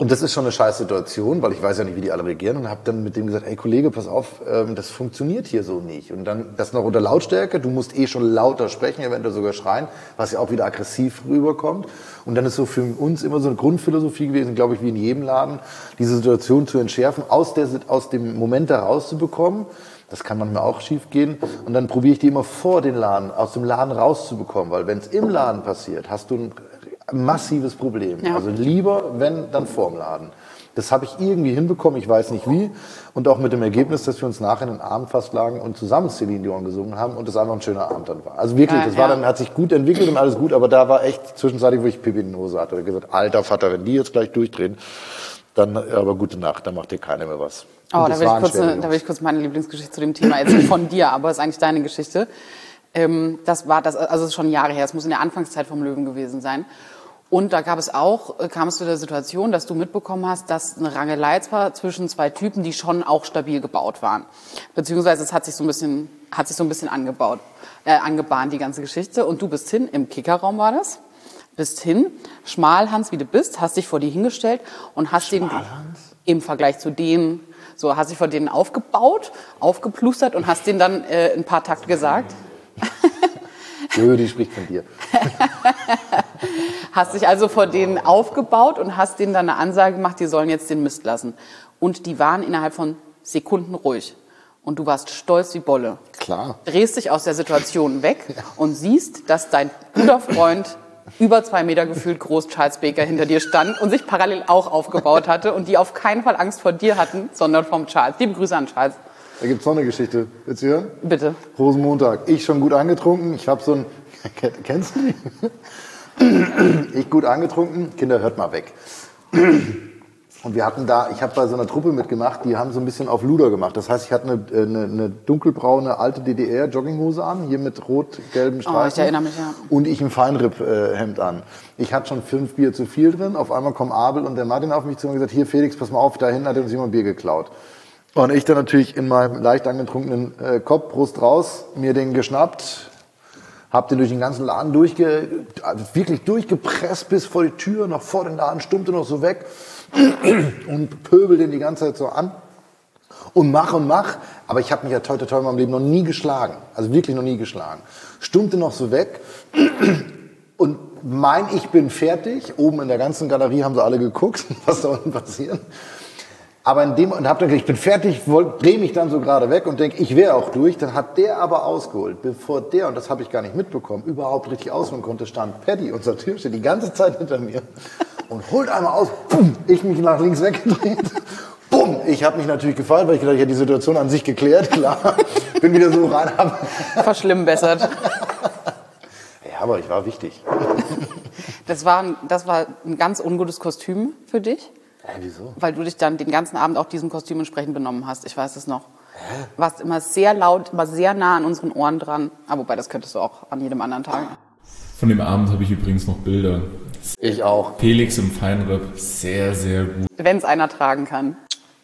Und das ist schon eine scheiß Situation, weil ich weiß ja nicht, wie die alle reagieren, und habe dann mit dem gesagt, ey Kollege, pass auf, ähm, das funktioniert hier so nicht. Und dann das noch unter Lautstärke, du musst eh schon lauter sprechen, eventuell sogar schreien, was ja auch wieder aggressiv rüberkommt. Und dann ist so für uns immer so eine Grundphilosophie gewesen, glaube ich, wie in jedem Laden, diese Situation zu entschärfen, aus, der, aus dem Moment da rauszubekommen. Das kann manchmal auch schief gehen. Und dann probiere ich die immer vor den Laden, aus dem Laden rauszubekommen, weil wenn es im Laden passiert, hast du ein massives Problem. Ja. Also lieber, wenn, dann vorm Laden. Das habe ich irgendwie hinbekommen, ich weiß nicht wie. Und auch mit dem Ergebnis, dass wir uns nachher in den Arm fast lagen und zusammen Celine Dion gesungen haben und das einfach ein schöner Abend dann war. Also wirklich, das war dann, hat sich gut entwickelt und alles gut, aber da war echt zwischenzeitlich, wo ich Pipi in die Hose hatte. Da gesagt, alter Vater, wenn die jetzt gleich durchdrehen, dann aber gute Nacht, dann macht dir keiner mehr was. Oh, da will, ich kurz eine, da will ich kurz meine Lieblingsgeschichte zu dem Thema erzählen von dir, aber es ist eigentlich deine Geschichte. Ähm, das war das, also es ist schon Jahre her, es muss in der Anfangszeit vom Löwen gewesen sein. Und da gab es auch, kam es zu der Situation, dass du mitbekommen hast, dass eine Rangelei war zwischen zwei Typen, die schon auch stabil gebaut waren. Beziehungsweise es hat sich so ein bisschen, hat sich so ein bisschen angebaut, äh, angebahnt, die ganze Geschichte. Und du bist hin, im Kickerraum war das, bist hin, Schmalhans wie du bist, hast dich vor die hingestellt und hast den im Vergleich zu denen, so hast dich vor denen aufgebaut, aufgeplustert und hast denen dann äh, ein paar Takte gesagt. Jojo, die spricht von dir. Hast dich also vor denen aufgebaut und hast denen dann eine Ansage gemacht, die sollen jetzt den Mist lassen. Und die waren innerhalb von Sekunden ruhig. Und du warst stolz wie Bolle. Klar. Drehst dich aus der Situation weg und siehst, dass dein guter Freund über zwei Meter gefühlt groß Charles Baker hinter dir stand und sich parallel auch aufgebaut hatte und die auf keinen Fall Angst vor dir hatten, sondern vom Charles. Liebe Grüße an Charles. Da gibt's noch eine Geschichte. Willst du hören? Bitte. Rosenmontag. Ich schon gut angetrunken. Ich habe so ein... Kennst du die? Ich gut angetrunken. Kinder, hört mal weg. Und wir hatten da... Ich habe bei so einer Truppe mitgemacht, die haben so ein bisschen auf Luder gemacht. Das heißt, ich hatte eine, eine, eine dunkelbraune alte D D R-Jogginghose an, hier mit rot-gelben Streifen. Oh, ich erinnere mich, ja. Und ich ein Feinripp-Hemd an. Ich hatte schon fünf Bier zu viel drin. Auf einmal kommen Abel und der Martin auf mich zu und gesagt, hier Felix, pass mal auf, da hinten hat uns jemand Bier geklaut. Und ich dann natürlich in meinem leicht angetrunkenen äh, Kopf, Brust raus, mir den geschnappt, hab den durch den ganzen Laden durchge, also wirklich durchgepresst bis vor die Tür, noch vor den Laden, stummte noch so weg und pöbel den die ganze Zeit so an und mach und mach. Aber ich habe mich ja toi toi toi in meinem Leben noch nie geschlagen, also wirklich noch nie geschlagen. Stummte noch so weg und mein, ich bin fertig. Oben in der ganzen Galerie haben sie alle geguckt, was da unten passiert. Aber in dem, und hab dann gesagt, ich bin fertig, drehe mich dann so gerade weg und denke, ich wäre auch durch. Dann hat der aber ausgeholt, bevor der, und das habe ich gar nicht mitbekommen, überhaupt richtig ausholen konnte, stand Paddy, unser Türsteher, die ganze Zeit hinter mir und holt einmal aus, bumm, ich mich nach links weggedreht, bumm, ich habe mich natürlich gefreut, weil ich gedacht, ich hätte die Situation an sich geklärt, klar, bin wieder so rein. Verschlimmbessert. Ja, aber ich war wichtig. Das war, das war ein ganz ungutes Kostüm für dich. Hä, wieso? Weil du dich dann den ganzen Abend auch diesem Kostüm entsprechend benommen hast. Ich weiß es noch. Hä? Warst immer sehr laut, immer sehr nah an unseren Ohren dran. Aber wobei, das könntest du auch an jedem anderen Tag. Von dem Abend habe ich übrigens noch Bilder. Ich auch. Felix im Feinripp, sehr, sehr gut. Wenn es einer tragen kann.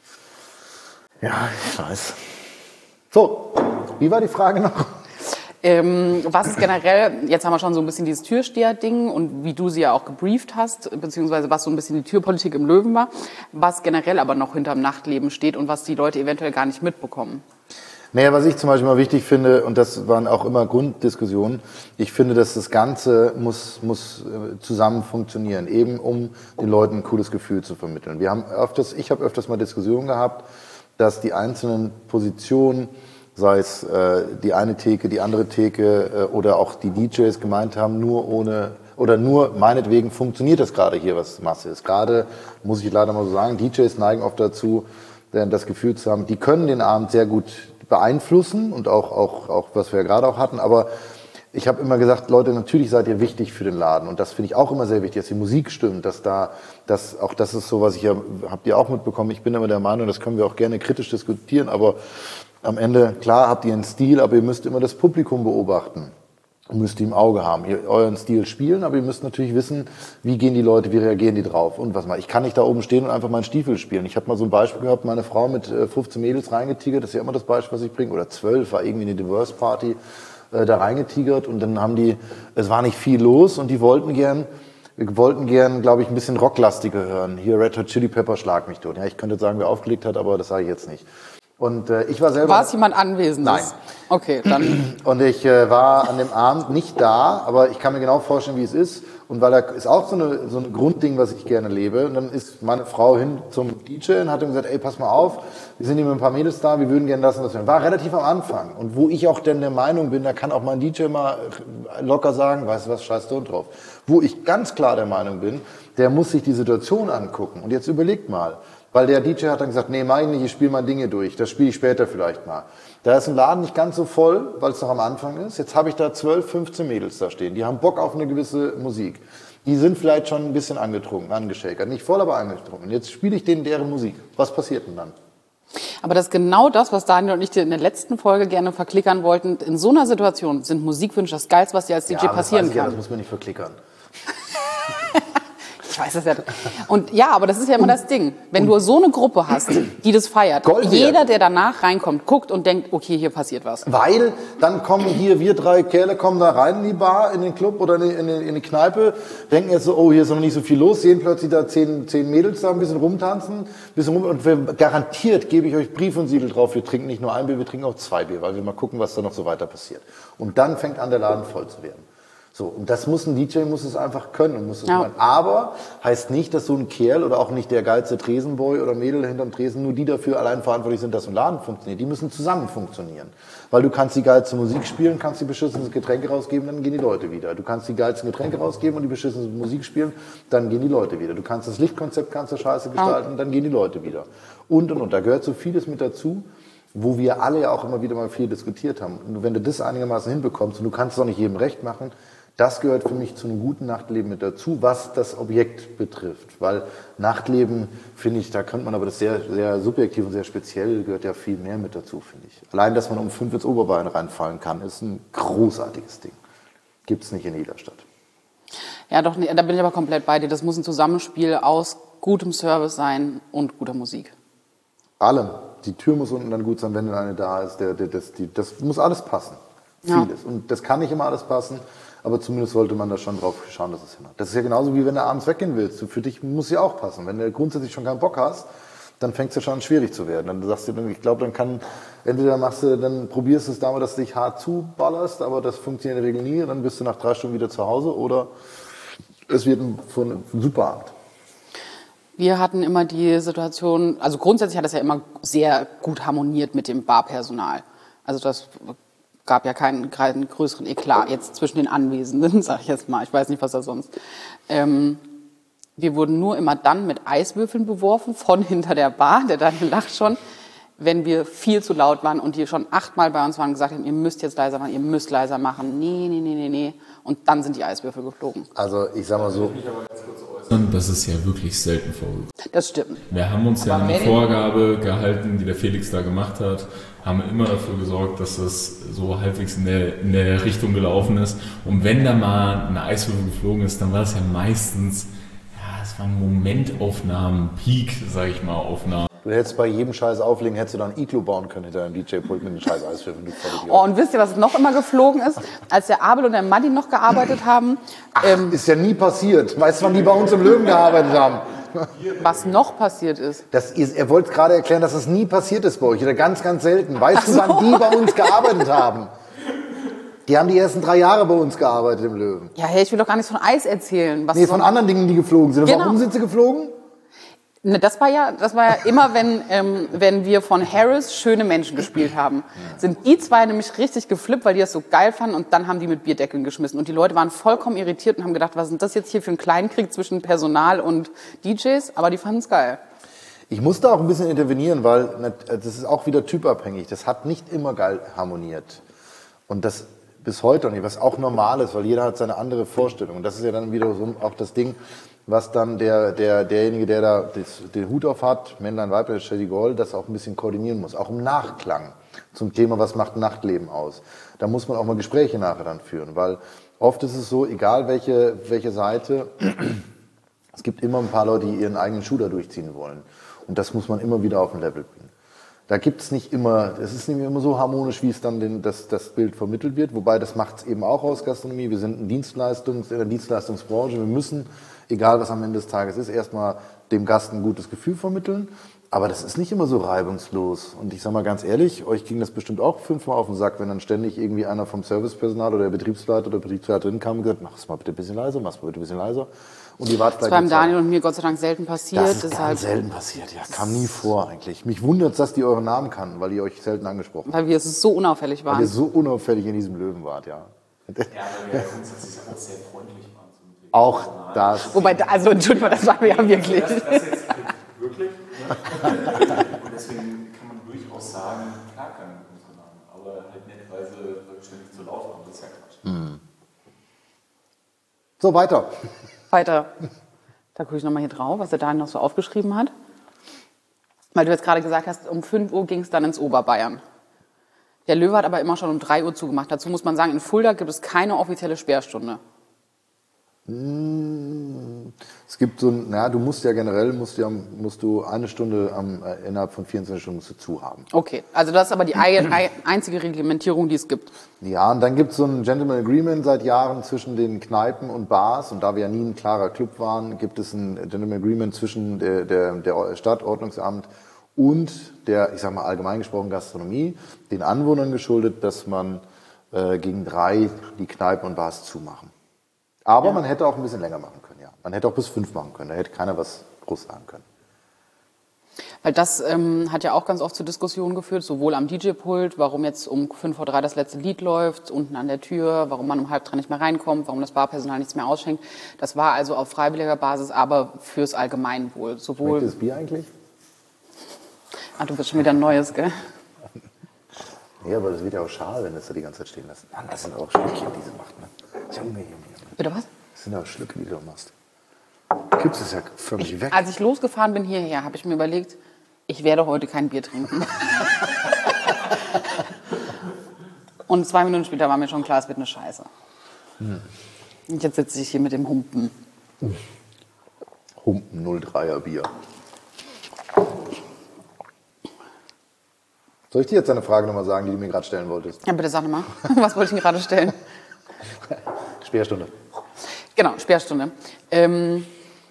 Ja, ich weiß. So, wie war die Frage noch? Ähm, was ist generell, jetzt haben wir schon so ein bisschen dieses Türsteher-Ding und wie du sie ja auch gebrieft hast, beziehungsweise was so ein bisschen die Türpolitik im Löwen war, was generell aber noch hinterm Nachtleben steht und was die Leute eventuell gar nicht mitbekommen. Naja, was ich zum Beispiel mal wichtig finde, und das waren auch immer Grunddiskussionen, ich finde, dass das Ganze muss, muss zusammen funktionieren, eben um den Leuten ein cooles Gefühl zu vermitteln. Wir haben öfters, ich habe öfters mal Diskussionen gehabt, dass die einzelnen Positionen, sei es äh, die eine Theke, die andere Theke äh, oder auch die D Js gemeint haben, nur ohne oder nur meinetwegen funktioniert das gerade hier, was Masse ist. Gerade, muss ich leider mal so sagen, D Js neigen oft dazu, das Gefühl zu haben, die können den Abend sehr gut beeinflussen und auch, auch, auch was wir ja gerade auch hatten, aber ich habe immer gesagt, Leute, natürlich seid ihr wichtig für den Laden und das finde ich auch immer sehr wichtig, dass die Musik stimmt, dass da, dass auch das ist so, was ich ja, habt ihr auch mitbekommen, ich bin immer der Meinung, das können wir auch gerne kritisch diskutieren, aber am Ende, klar habt ihr einen Stil, aber ihr müsst immer das Publikum beobachten. Ihr müsst die im Auge haben. Ihr euren Stil spielen, aber ihr müsst natürlich wissen, wie gehen die Leute, wie reagieren die drauf und was mal. Ich kann nicht da oben stehen und einfach meinen Stiefel spielen. Ich habe mal so ein Beispiel gehabt, meine Frau mit fünfzehn Mädels reingetigert, das ist ja immer das Beispiel, was ich bringe, oder zwölf, war irgendwie eine Diverse Party, äh, da reingetigert und dann haben die, es war nicht viel los und die wollten gern wir wollten gern, glaube ich, ein bisschen rocklastiger hören. Hier Red Hot Chili Pepper, Schlag mich tot. Ja, ich könnte sagen, wer aufgelegt hat, aber das sage ich jetzt nicht. Und äh, ich war selber... War es jemand Anwesendes? Nein. Okay, dann... Und ich äh, war an dem Abend nicht da, aber ich kann mir genau vorstellen, wie es ist. Und weil da ist auch so, eine, so ein Grundding, was ich gerne lebe. Und dann ist meine Frau hin zum D J und hat ihm gesagt, ey, pass mal auf, wir sind hier mit ein paar Mädels da, wir würden gerne das und das hören. War relativ am Anfang. Und wo ich auch denn der Meinung bin, da kann auch mein D J mal locker sagen, weißt du was, scheiß Ton drauf. Wo ich ganz klar der Meinung bin, der muss sich die Situation angucken. Und jetzt überlegt mal. Weil der D J hat dann gesagt, nee, mach ich nicht, ich spiele mal Dinge durch, das spiele ich später vielleicht mal. Da ist ein Laden nicht ganz so voll, weil es noch am Anfang ist. Jetzt habe ich da zwölf, fünfzehn Mädels da stehen, die haben Bock auf eine gewisse Musik. Die sind vielleicht schon ein bisschen angetrunken, angeschäkert, nicht voll, aber angetrunken. Jetzt spiele ich denen deren Musik. Was passiert denn dann? Aber das ist genau das, was Daniel und ich dir in der letzten Folge gerne verklickern wollten. In so einer Situation sind Musikwünsche das Geilste, was dir als D J ja, passieren das weiß ich kann. Ja, das muss man nicht verklickern. Ich weiß das ja. Und ja, aber das ist ja immer das Ding. Wenn du so eine Gruppe hast, die das feiert, Gold jeder, wert. der danach reinkommt, guckt und denkt, okay, hier passiert was. Weil dann kommen hier, wir drei Kerle kommen da rein in die Bar, in den Club oder in die, in die, in die Kneipe, denken jetzt so, oh, hier ist noch nicht so viel los, sehen plötzlich da zehn, zehn Mädels da ein bisschen rumtanzen, ein bisschen rum, und wir, garantiert gebe ich euch Brief und Siegel drauf, wir trinken nicht nur ein Bier, wir trinken auch zwei Bier, weil wir mal gucken, was da noch so weiter passiert. Und dann fängt an, der Laden voll zu werden. So, und das muss ein D J muss es einfach können und muss es Ja. machen. Aber heißt nicht, dass so ein Kerl oder auch nicht der geilste Tresenboy oder Mädel hinterm Tresen nur die dafür allein verantwortlich sind, dass ein Laden funktioniert. Die müssen zusammen funktionieren. Weil du kannst die geilste Musik spielen, kannst die beschissenen Getränke rausgeben, dann gehen die Leute wieder. Du kannst die geilsten Getränke rausgeben und die beschissene Musik spielen, dann gehen die Leute wieder. Du kannst das Lichtkonzept kannst du scheiße gestalten, dann gehen die Leute wieder. Und, und, und. Da gehört so vieles mit dazu, wo wir alle ja auch immer wieder mal viel diskutiert haben. Und wenn du das einigermaßen hinbekommst, und du kannst es auch nicht jedem recht machen, das gehört für mich zu einem guten Nachtleben mit dazu, was das Objekt betrifft. Weil Nachtleben, finde ich, da könnte man aber das sehr, sehr subjektiv und sehr speziell, gehört ja viel mehr mit dazu, finde ich. Allein, dass man um fünf ins Oberbein reinfallen kann, ist ein großartiges Ding. Gibt's nicht in jeder Stadt. Ja, doch, nee, da bin ich aber komplett bei dir. Das muss ein Zusammenspiel aus gutem Service sein und guter Musik. Allem. Die Tür muss unten dann gut sein, wenn dann eine da ist. Der, der, das, die, das muss alles passen. Ja. Vieles. Und das kann nicht immer alles passen. Aber zumindest sollte man da schon drauf schauen, dass es hinhaut. Das ist ja genauso wie wenn du abends weggehen willst. Für dich muss ja auch passen. Wenn du grundsätzlich schon keinen Bock hast, dann fängt es ja schon an schwierig zu werden. Dann sagst du, ich glaube, dann kann, entweder machst du, dann probierst du es damit, dass du dich hart zuballerst, aber das funktioniert in der Regel nie. Und dann bist du nach drei Stunden wieder zu Hause oder es wird ein, ein, ein super Abend. Wir hatten immer die Situation, also grundsätzlich hat das ja immer sehr gut harmoniert mit dem Barpersonal. Also das gab ja keinen, keinen größeren Eklat jetzt zwischen den Anwesenden, sag ich jetzt mal. Ich weiß nicht, was da sonst. Ähm, wir wurden nur immer dann mit Eiswürfeln beworfen von hinter der Bar, der Daniel lacht schon, wenn wir viel zu laut waren und die schon achtmal bei uns waren und gesagt haben, ihr müsst jetzt leiser machen, ihr müsst leiser machen. Nee, nee, nee, nee, nee. Und dann sind die Eiswürfel geflogen. Also ich sag mal so, Das ist ja wirklich selten vorgekommen. Das stimmt. Wir haben uns ja an die Vorgabe gehalten, die der Felix da gemacht hat, haben immer dafür gesorgt, dass das so halbwegs in der, in der Richtung gelaufen ist. Und wenn da mal eine Eiswürfel geflogen ist, dann war das ja meistens, ja, es waren Momentaufnahmen, Peak, sag ich mal, Aufnahmen. du hättest bei jedem Scheiß auflegen, hättest du dann ein Iglu bauen können hinter einem D J-Pult mit den scheiß Eiswürfeln. Du Vollidiot. Oh, und wisst ihr, was noch immer geflogen ist? Als der Abel und der Maddi noch gearbeitet haben, ähm, Ist ja nie passiert. Weißt du, wann die bei uns im Löwen gearbeitet haben? was noch passiert ist. Das ist, er wollte gerade erklären, dass das nie passiert ist bei euch oder ganz, ganz selten. Weißt du, wann die bei uns gearbeitet haben? Die haben die ersten drei Jahre bei uns gearbeitet im Löwen. Ja, hey, ich will doch gar nichts von Eis erzählen. Was Nee, von so- anderen Dingen, die geflogen sind. Und Genau. warum sind sie geflogen? Ne, das war ja, das war ja immer, wenn, ähm, wenn wir von Harris Schöne Menschen gespielt haben, sind die zwei nämlich richtig geflippt, weil die das so geil fanden und dann haben die mit Bierdeckeln geschmissen. Und die Leute waren vollkommen irritiert und haben gedacht, was ist denn das jetzt hier für ein Kleinkrieg zwischen Personal und D Js? Aber die fanden es geil. Ich musste auch ein bisschen intervenieren, weil das ist auch wieder typabhängig. Das hat nicht immer geil harmoniert. Und das bis heute nicht, was auch normal ist, weil jeder hat seine andere Vorstellung. Und das ist ja dann wieder so auch das Ding, was dann der, der, derjenige, der da das, den Hut auf hat, Männlein, Weiblein, Shady Gold, das auch ein bisschen koordinieren muss. Auch im Nachklang zum Thema, was macht Nachtleben aus. Da muss man auch mal Gespräche nachher dann führen, weil oft ist es so, egal welche, welche Seite, es gibt immer ein paar Leute, die ihren eigenen Schuh da durchziehen wollen. Und das muss man immer wieder auf ein Level bringen. Da gibt's nicht immer, es ist nicht immer so harmonisch, wie es dann den, das, das Bild vermittelt wird. Wobei, das macht's eben auch aus Gastronomie. Wir sind in, Dienstleistungs, in der Dienstleistungsbranche. Wir müssen, egal was am Ende des Tages ist, erstmal dem Gast ein gutes Gefühl vermitteln. Aber das ist nicht immer so reibungslos. Und ich sage mal ganz ehrlich, euch ging das bestimmt auch fünfmal auf den Sack, wenn dann ständig irgendwie einer vom Servicepersonal oder der Betriebsleiter oder Betriebsleiterin kam und gesagt, mach es mal bitte ein bisschen leiser, mach es mal bitte ein bisschen leiser. Und die wart Das vielleicht war beim die Zeit. Daniel und mir Gott sei Dank selten passiert. Das ist ganz deshalb, selten passiert, ja. Kam nie vor eigentlich. Mich wundert es, dass die euren Namen kannten, weil die euch selten angesprochen haben. weil wir es so unauffällig Weil waren. ihr so unauffällig in diesem Löwen wart, ja. Ja, weil wir grundsätzlich auch sehr freundlich waren. Zum Auch das. Wobei, da- also Entschuldigung, das waren wir ja wirklich. Das, das jetzt wirklich. Und deswegen kann man durchaus sagen, klar kann unsere Namen, aber halt nicht, weil sie ständig zu laut waren. Das ist ja Quatsch. So, weiter. Weiter. Da gucke ich nochmal hier drauf, was der Daniel noch so aufgeschrieben hat. Weil du jetzt gerade gesagt hast, um fünf Uhr ging es dann ins Oberbayern. Der Löwe hat aber immer schon um drei Uhr zugemacht. Dazu muss man sagen, in Fulda gibt es keine offizielle Sperrstunde. Es gibt so ein, naja, du musst ja generell, musst, ja, musst du eine Stunde am, äh, innerhalb von vierundzwanzig Stunden musst du zu haben. Okay, also das ist aber die ei- ei- einzige Reglementierung, die es gibt. Ja, und dann gibt es so ein Gentleman Agreement seit Jahren zwischen den Kneipen und Bars. Und da wir ja nie ein klarer Club waren, gibt es ein Gentleman Agreement zwischen der, der, der Stadtordnungsamt und der, ich sag mal allgemein gesprochen, Gastronomie, den Anwohnern geschuldet, dass man äh, gegen drei die Kneipen und Bars zumachen. Aber Ja. man hätte auch ein bisschen länger machen können, ja. Man hätte auch bis fünf machen können, da hätte keiner was groß sagen können. Weil das ähm, hat ja auch ganz oft zu Diskussionen geführt, sowohl am D J-Pult, warum jetzt um fünf vor drei das letzte Lied läuft, unten an der Tür, warum man um halb drei nicht mehr reinkommt, warum das Barpersonal nichts mehr ausschenkt. Das war also auf freiwilliger Basis, aber fürs Allgemeinwohl. Schmeckt Sowohl, das Bier eigentlich? ah, du wirst schon wieder ein neues, gell? Nee, aber das wird ja auch schade, wenn das da die ganze Zeit stehen lässt. Mann, das sind auch Schlückchen, die sie macht, ne? Junge, Junge, Junge. Bitte was? Das sind auch Schlücke, die du machst. Kippst es ja förmlich weg. Als ich losgefahren bin hierher, habe ich mir überlegt, ich werde heute kein Bier trinken. Und zwei Minuten später war mir schon klar, es wird eine Scheiße. Und jetzt sitze ich hier mit dem Humpen. Humpen null dreier Bier. Soll ich dir jetzt eine Frage nochmal sagen, die du mir gerade stellen wolltest? Ja, bitte sag nochmal. Was wollte ich Ihnen gerade stellen? Sperrstunde. Genau, Sperrstunde. Ähm,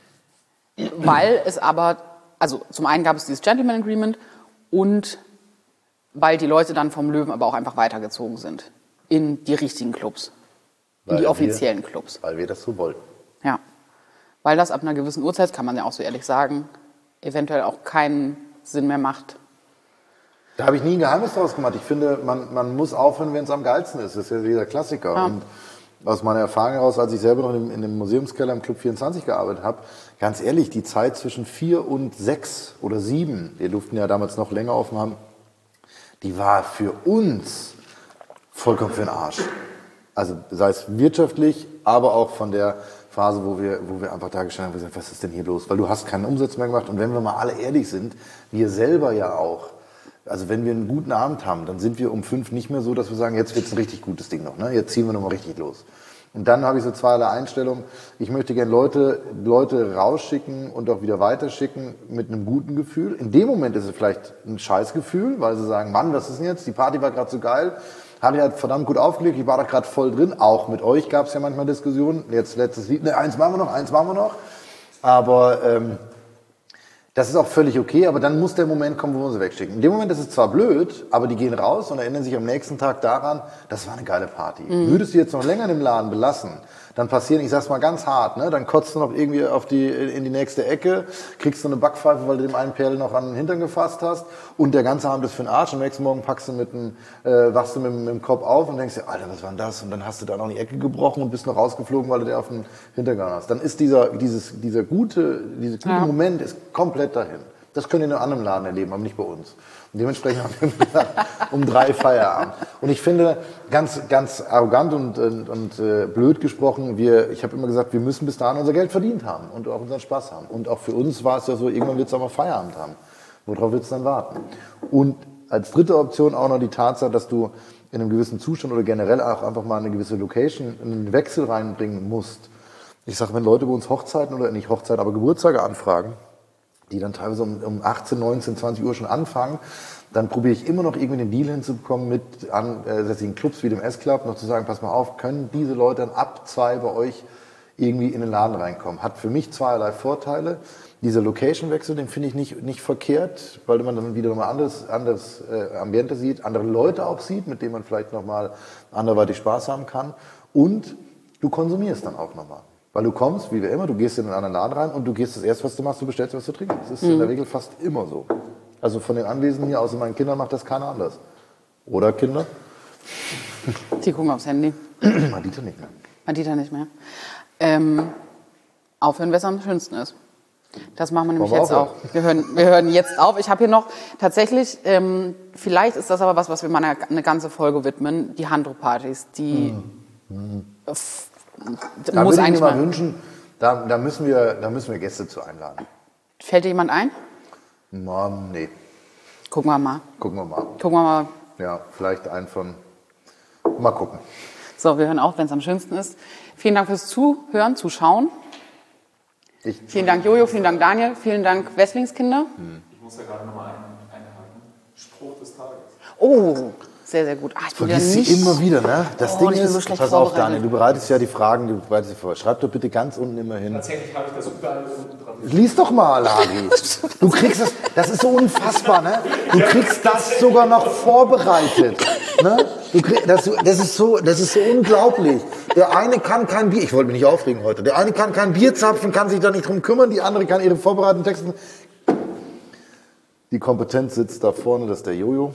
weil es aber, also zum einen gab es dieses Gentleman Agreement und weil die Leute dann vom Löwen aber auch einfach weitergezogen sind. In die richtigen Clubs. In Weil die wir- offiziellen Clubs. Weil wir das so wollten. Ja. Weil das ab einer gewissen Uhrzeit, kann man ja auch so ehrlich sagen, eventuell auch keinen Sinn mehr macht. Da habe ich nie ein Geheimnis draus gemacht. Ich finde, man, man muss aufhören, wenn es am geilsten ist. Das ist ja dieser Klassiker. Ja. Und aus meiner Erfahrung heraus, als ich selber noch in dem, in dem Museumskeller im Club vierundzwanzig gearbeitet habe, ganz ehrlich, die Zeit zwischen vier und sechs oder sieben, wir durften ja damals noch länger offen haben, die war für uns vollkommen für den Arsch. Also sei es wirtschaftlich, aber auch von der Phase, wo wir, wo wir einfach da gestanden haben und gesagt, was ist denn hier los? Weil du hast keinen Umsatz mehr gemacht. Und wenn wir mal alle ehrlich sind, wir selber ja auch, also wenn wir einen guten Abend haben, dann sind wir um fünf nicht mehr so, dass wir sagen, jetzt wird's ein richtig gutes Ding noch, ne? Jetzt ziehen wir nochmal richtig los. Und dann habe ich so zweierlei Einstellung. Ich möchte gerne Leute, Leute rausschicken und auch wieder weiterschicken mit einem guten Gefühl. In dem Moment ist es vielleicht ein Scheißgefühl, weil sie sagen, Mann, was ist denn jetzt? Die Party war gerade so geil. Habe ich halt verdammt gut aufgelegt. Ich war da gerade voll drin. Auch mit euch gab es ja manchmal Diskussionen. Jetzt letztes Lied. Ne, eins machen wir noch, eins machen wir noch. Aber ähm, das ist auch völlig okay, aber dann muss der Moment kommen, wo wir sie wegschicken. In dem Moment ist es zwar blöd, aber die gehen raus und erinnern sich am nächsten Tag daran, das war eine geile Party. Mhm. Würdest du jetzt noch länger in dem Laden belassen, dann passieren, ich sag's mal ganz hart, ne, dann kotzt du noch irgendwie auf die, in die nächste Ecke, kriegst du eine Backpfeife, weil du dem einen Perl noch an den Hintern gefasst hast und der ganze Abend ist für den Arsch. Am nächsten Morgen packst du mit dem, äh, wachst du mit, mit dem Kopf auf und denkst dir, Alter, was war denn das? Und dann hast du da noch die Ecke gebrochen und bist noch rausgeflogen, weil du dir auf den Hintern gehauen hast. Dann ist dieser, dieses, dieser gute, dieser gute Ja. Moment ist komplett dahin. Das könnt ihr in einem anderen Laden erleben, aber nicht bei uns. Und dementsprechend haben wir gesagt, um drei Feierabend. Und ich finde, ganz, ganz arrogant und, und, und äh, blöd gesprochen, wir, ich habe immer gesagt, wir müssen bis dahin unser Geld verdient haben und auch unseren Spaß haben. Und auch für uns war es ja so, irgendwann wird es auch mal Feierabend haben. Worauf willst du dann warten? Und als dritte Option auch noch die Tatsache, dass du in einem gewissen Zustand oder generell auch einfach mal eine gewisse Location, einen Wechsel reinbringen musst. Ich sage, wenn Leute bei uns Hochzeiten oder nicht Hochzeiten, aber Geburtstage anfragen, die dann teilweise um, um achtzehn, neunzehn, zwanzig Uhr schon anfangen. Dann probiere ich immer noch irgendwie den Deal hinzubekommen mit ansässigen Clubs wie dem S-Club, noch zu sagen, pass mal auf, können diese Leute dann ab zwei bei euch irgendwie in den Laden reinkommen? Hat für mich zweierlei Vorteile. Dieser Location-Wechsel, den finde ich nicht, nicht verkehrt, weil man dann wieder nochmal anderes, anderes äh, Ambiente sieht, andere Leute auch sieht, mit denen man vielleicht nochmal anderweitig Spaß haben kann. Und du konsumierst dann auch nochmal. Weil du kommst, wie wir immer, du gehst in einen anderen Laden rein und du gehst das erste, was du machst, du bestellst was zu trinken. Das ist mhm. in der Regel fast immer so. Also von den Anwesenden hier, außer meinen Kindern, macht das keiner anders. Oder Kinder? Die gucken aufs Handy. Madita nicht mehr. Madita nicht mehr. Ähm, aufhören, wer es am schönsten ist. Das machen wir nämlich Wollen wir jetzt auch. Wir hören, wir hören jetzt auf. Ich habe hier noch tatsächlich, ähm, vielleicht ist das aber was, was wir mal eine, eine ganze Folge widmen, die Handro-Partys. Die mhm. f- Da muss würde ich eigentlich mir mal mal. wünschen, da, da, müssen wir, da müssen wir Gäste zu einladen. Fällt dir jemand ein? Na, nee, Gucken wir mal. gucken wir mal. Gucken wir mal. Ja, vielleicht einen von, mal gucken. So, wir hören auf, wenn es am schönsten ist. Vielen Dank fürs Zuhören, Zuschauen. Ich, Vielen Dank Jojo, vielen Dank Daniel, vielen Dank Wesslingskinder. Ich muss ja gerade nochmal ein, einhaken. Spruch des Tages. Oh, sehr, sehr gut. Ah, ich bin Vergiss wieder sie nicht. immer wieder, ne? Das Oh, Ding ich bin ist, so schlecht pass auf, vorbereitet. Daniel, du bereitest ja die Fragen, du bereitest sie vor. Schreib doch bitte ganz unten immer hin. Tatsächlich habe ich das überall unten dran. Lies doch mal, Lagi. Du kriegst das, das ist so unfassbar, ne? Du kriegst das sogar noch vorbereitet, ne? Du krieg, das, das ist so, das ist so unglaublich. Der eine kann kein Bier, ich wollte mich nicht aufregen heute, der eine kann kein Bier zapfen, kann sich da nicht drum kümmern, die andere kann ihre vorbereiteten Texte. Die Kompetenz sitzt da vorne, das ist der Jojo.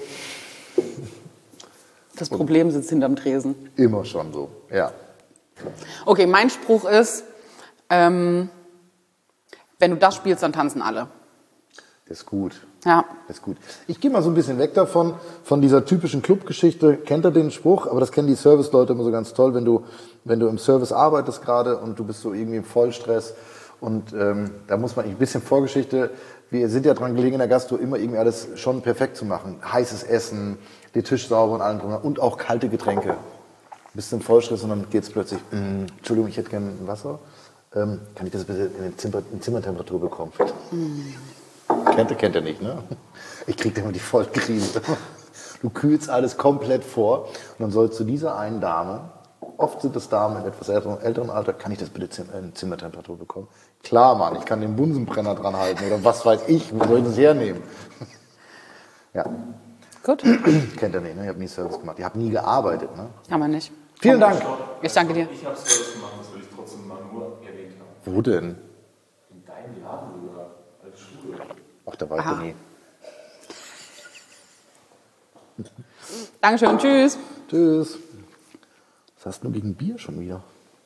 Das Problem sitzt hinterm Tresen. Immer schon so, ja. Okay, mein Spruch ist, ähm, wenn du das spielst, dann tanzen alle. Das ist gut. Ja. Das ist gut. Ich gehe mal so ein bisschen weg davon, von dieser typischen Clubgeschichte. Kennt ihr den Spruch? Aber das kennen die Service-Leute immer so ganz toll, wenn du, wenn du im Service arbeitest gerade und du bist so irgendwie im Vollstress. Und ähm, da muss man ein bisschen Vorgeschichte. Wir sind ja dran gelegen, in der Gastro immer irgendwie alles schon perfekt zu machen. Heißes Essen, den Tisch sauber und allem drum. Und auch kalte Getränke. Bist im Vollstress und dann geht's plötzlich, mm, Entschuldigung, ich hätte gerne ein Wasser. Ähm, kann ich das bitte in, Zimmer, in Zimmertemperatur bekommen? Mm. Kennt ihr, kennt ihr nicht, ne? Ich krieg immer die Vollkrise. Du kühlst alles komplett vor und dann sollst du dieser einen Dame, oft sind es Damen in etwas älteren, älteren Alter, kann ich das bitte in Zimmertemperatur bekommen? Klar, Mann, ich kann den Bunsenbrenner dran halten oder was weiß ich, wo soll ich das hernehmen? Ja. Gut. Kennt ihr nicht, ne? Ich habe nie Service gemacht. Ich habe nie gearbeitet, ne? Haben wir nicht. Vielen Dank. Ich danke dir. Ich habe es selbst gemacht, das will ich trotzdem mal nur erwähnt haben. Wo denn? In deinem Laden sogar, als Schule. Ach, da war ich Aha. doch nie. Dankeschön, tschüss. Tschüss. Was hast du nur gegen Bier schon wieder?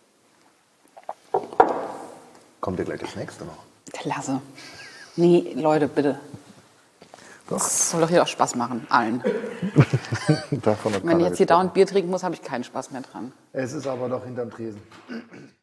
Kommt dir gleich das nächste noch. Klasse. Nee, Leute, bitte. Doch. Das soll doch hier auch Spaß machen, allen. Davon hat Wenn keiner ich jetzt hier gesprochen. dauernd Bier trinken muss, habe ich keinen Spaß mehr dran. Es ist aber doch hinterm Tresen.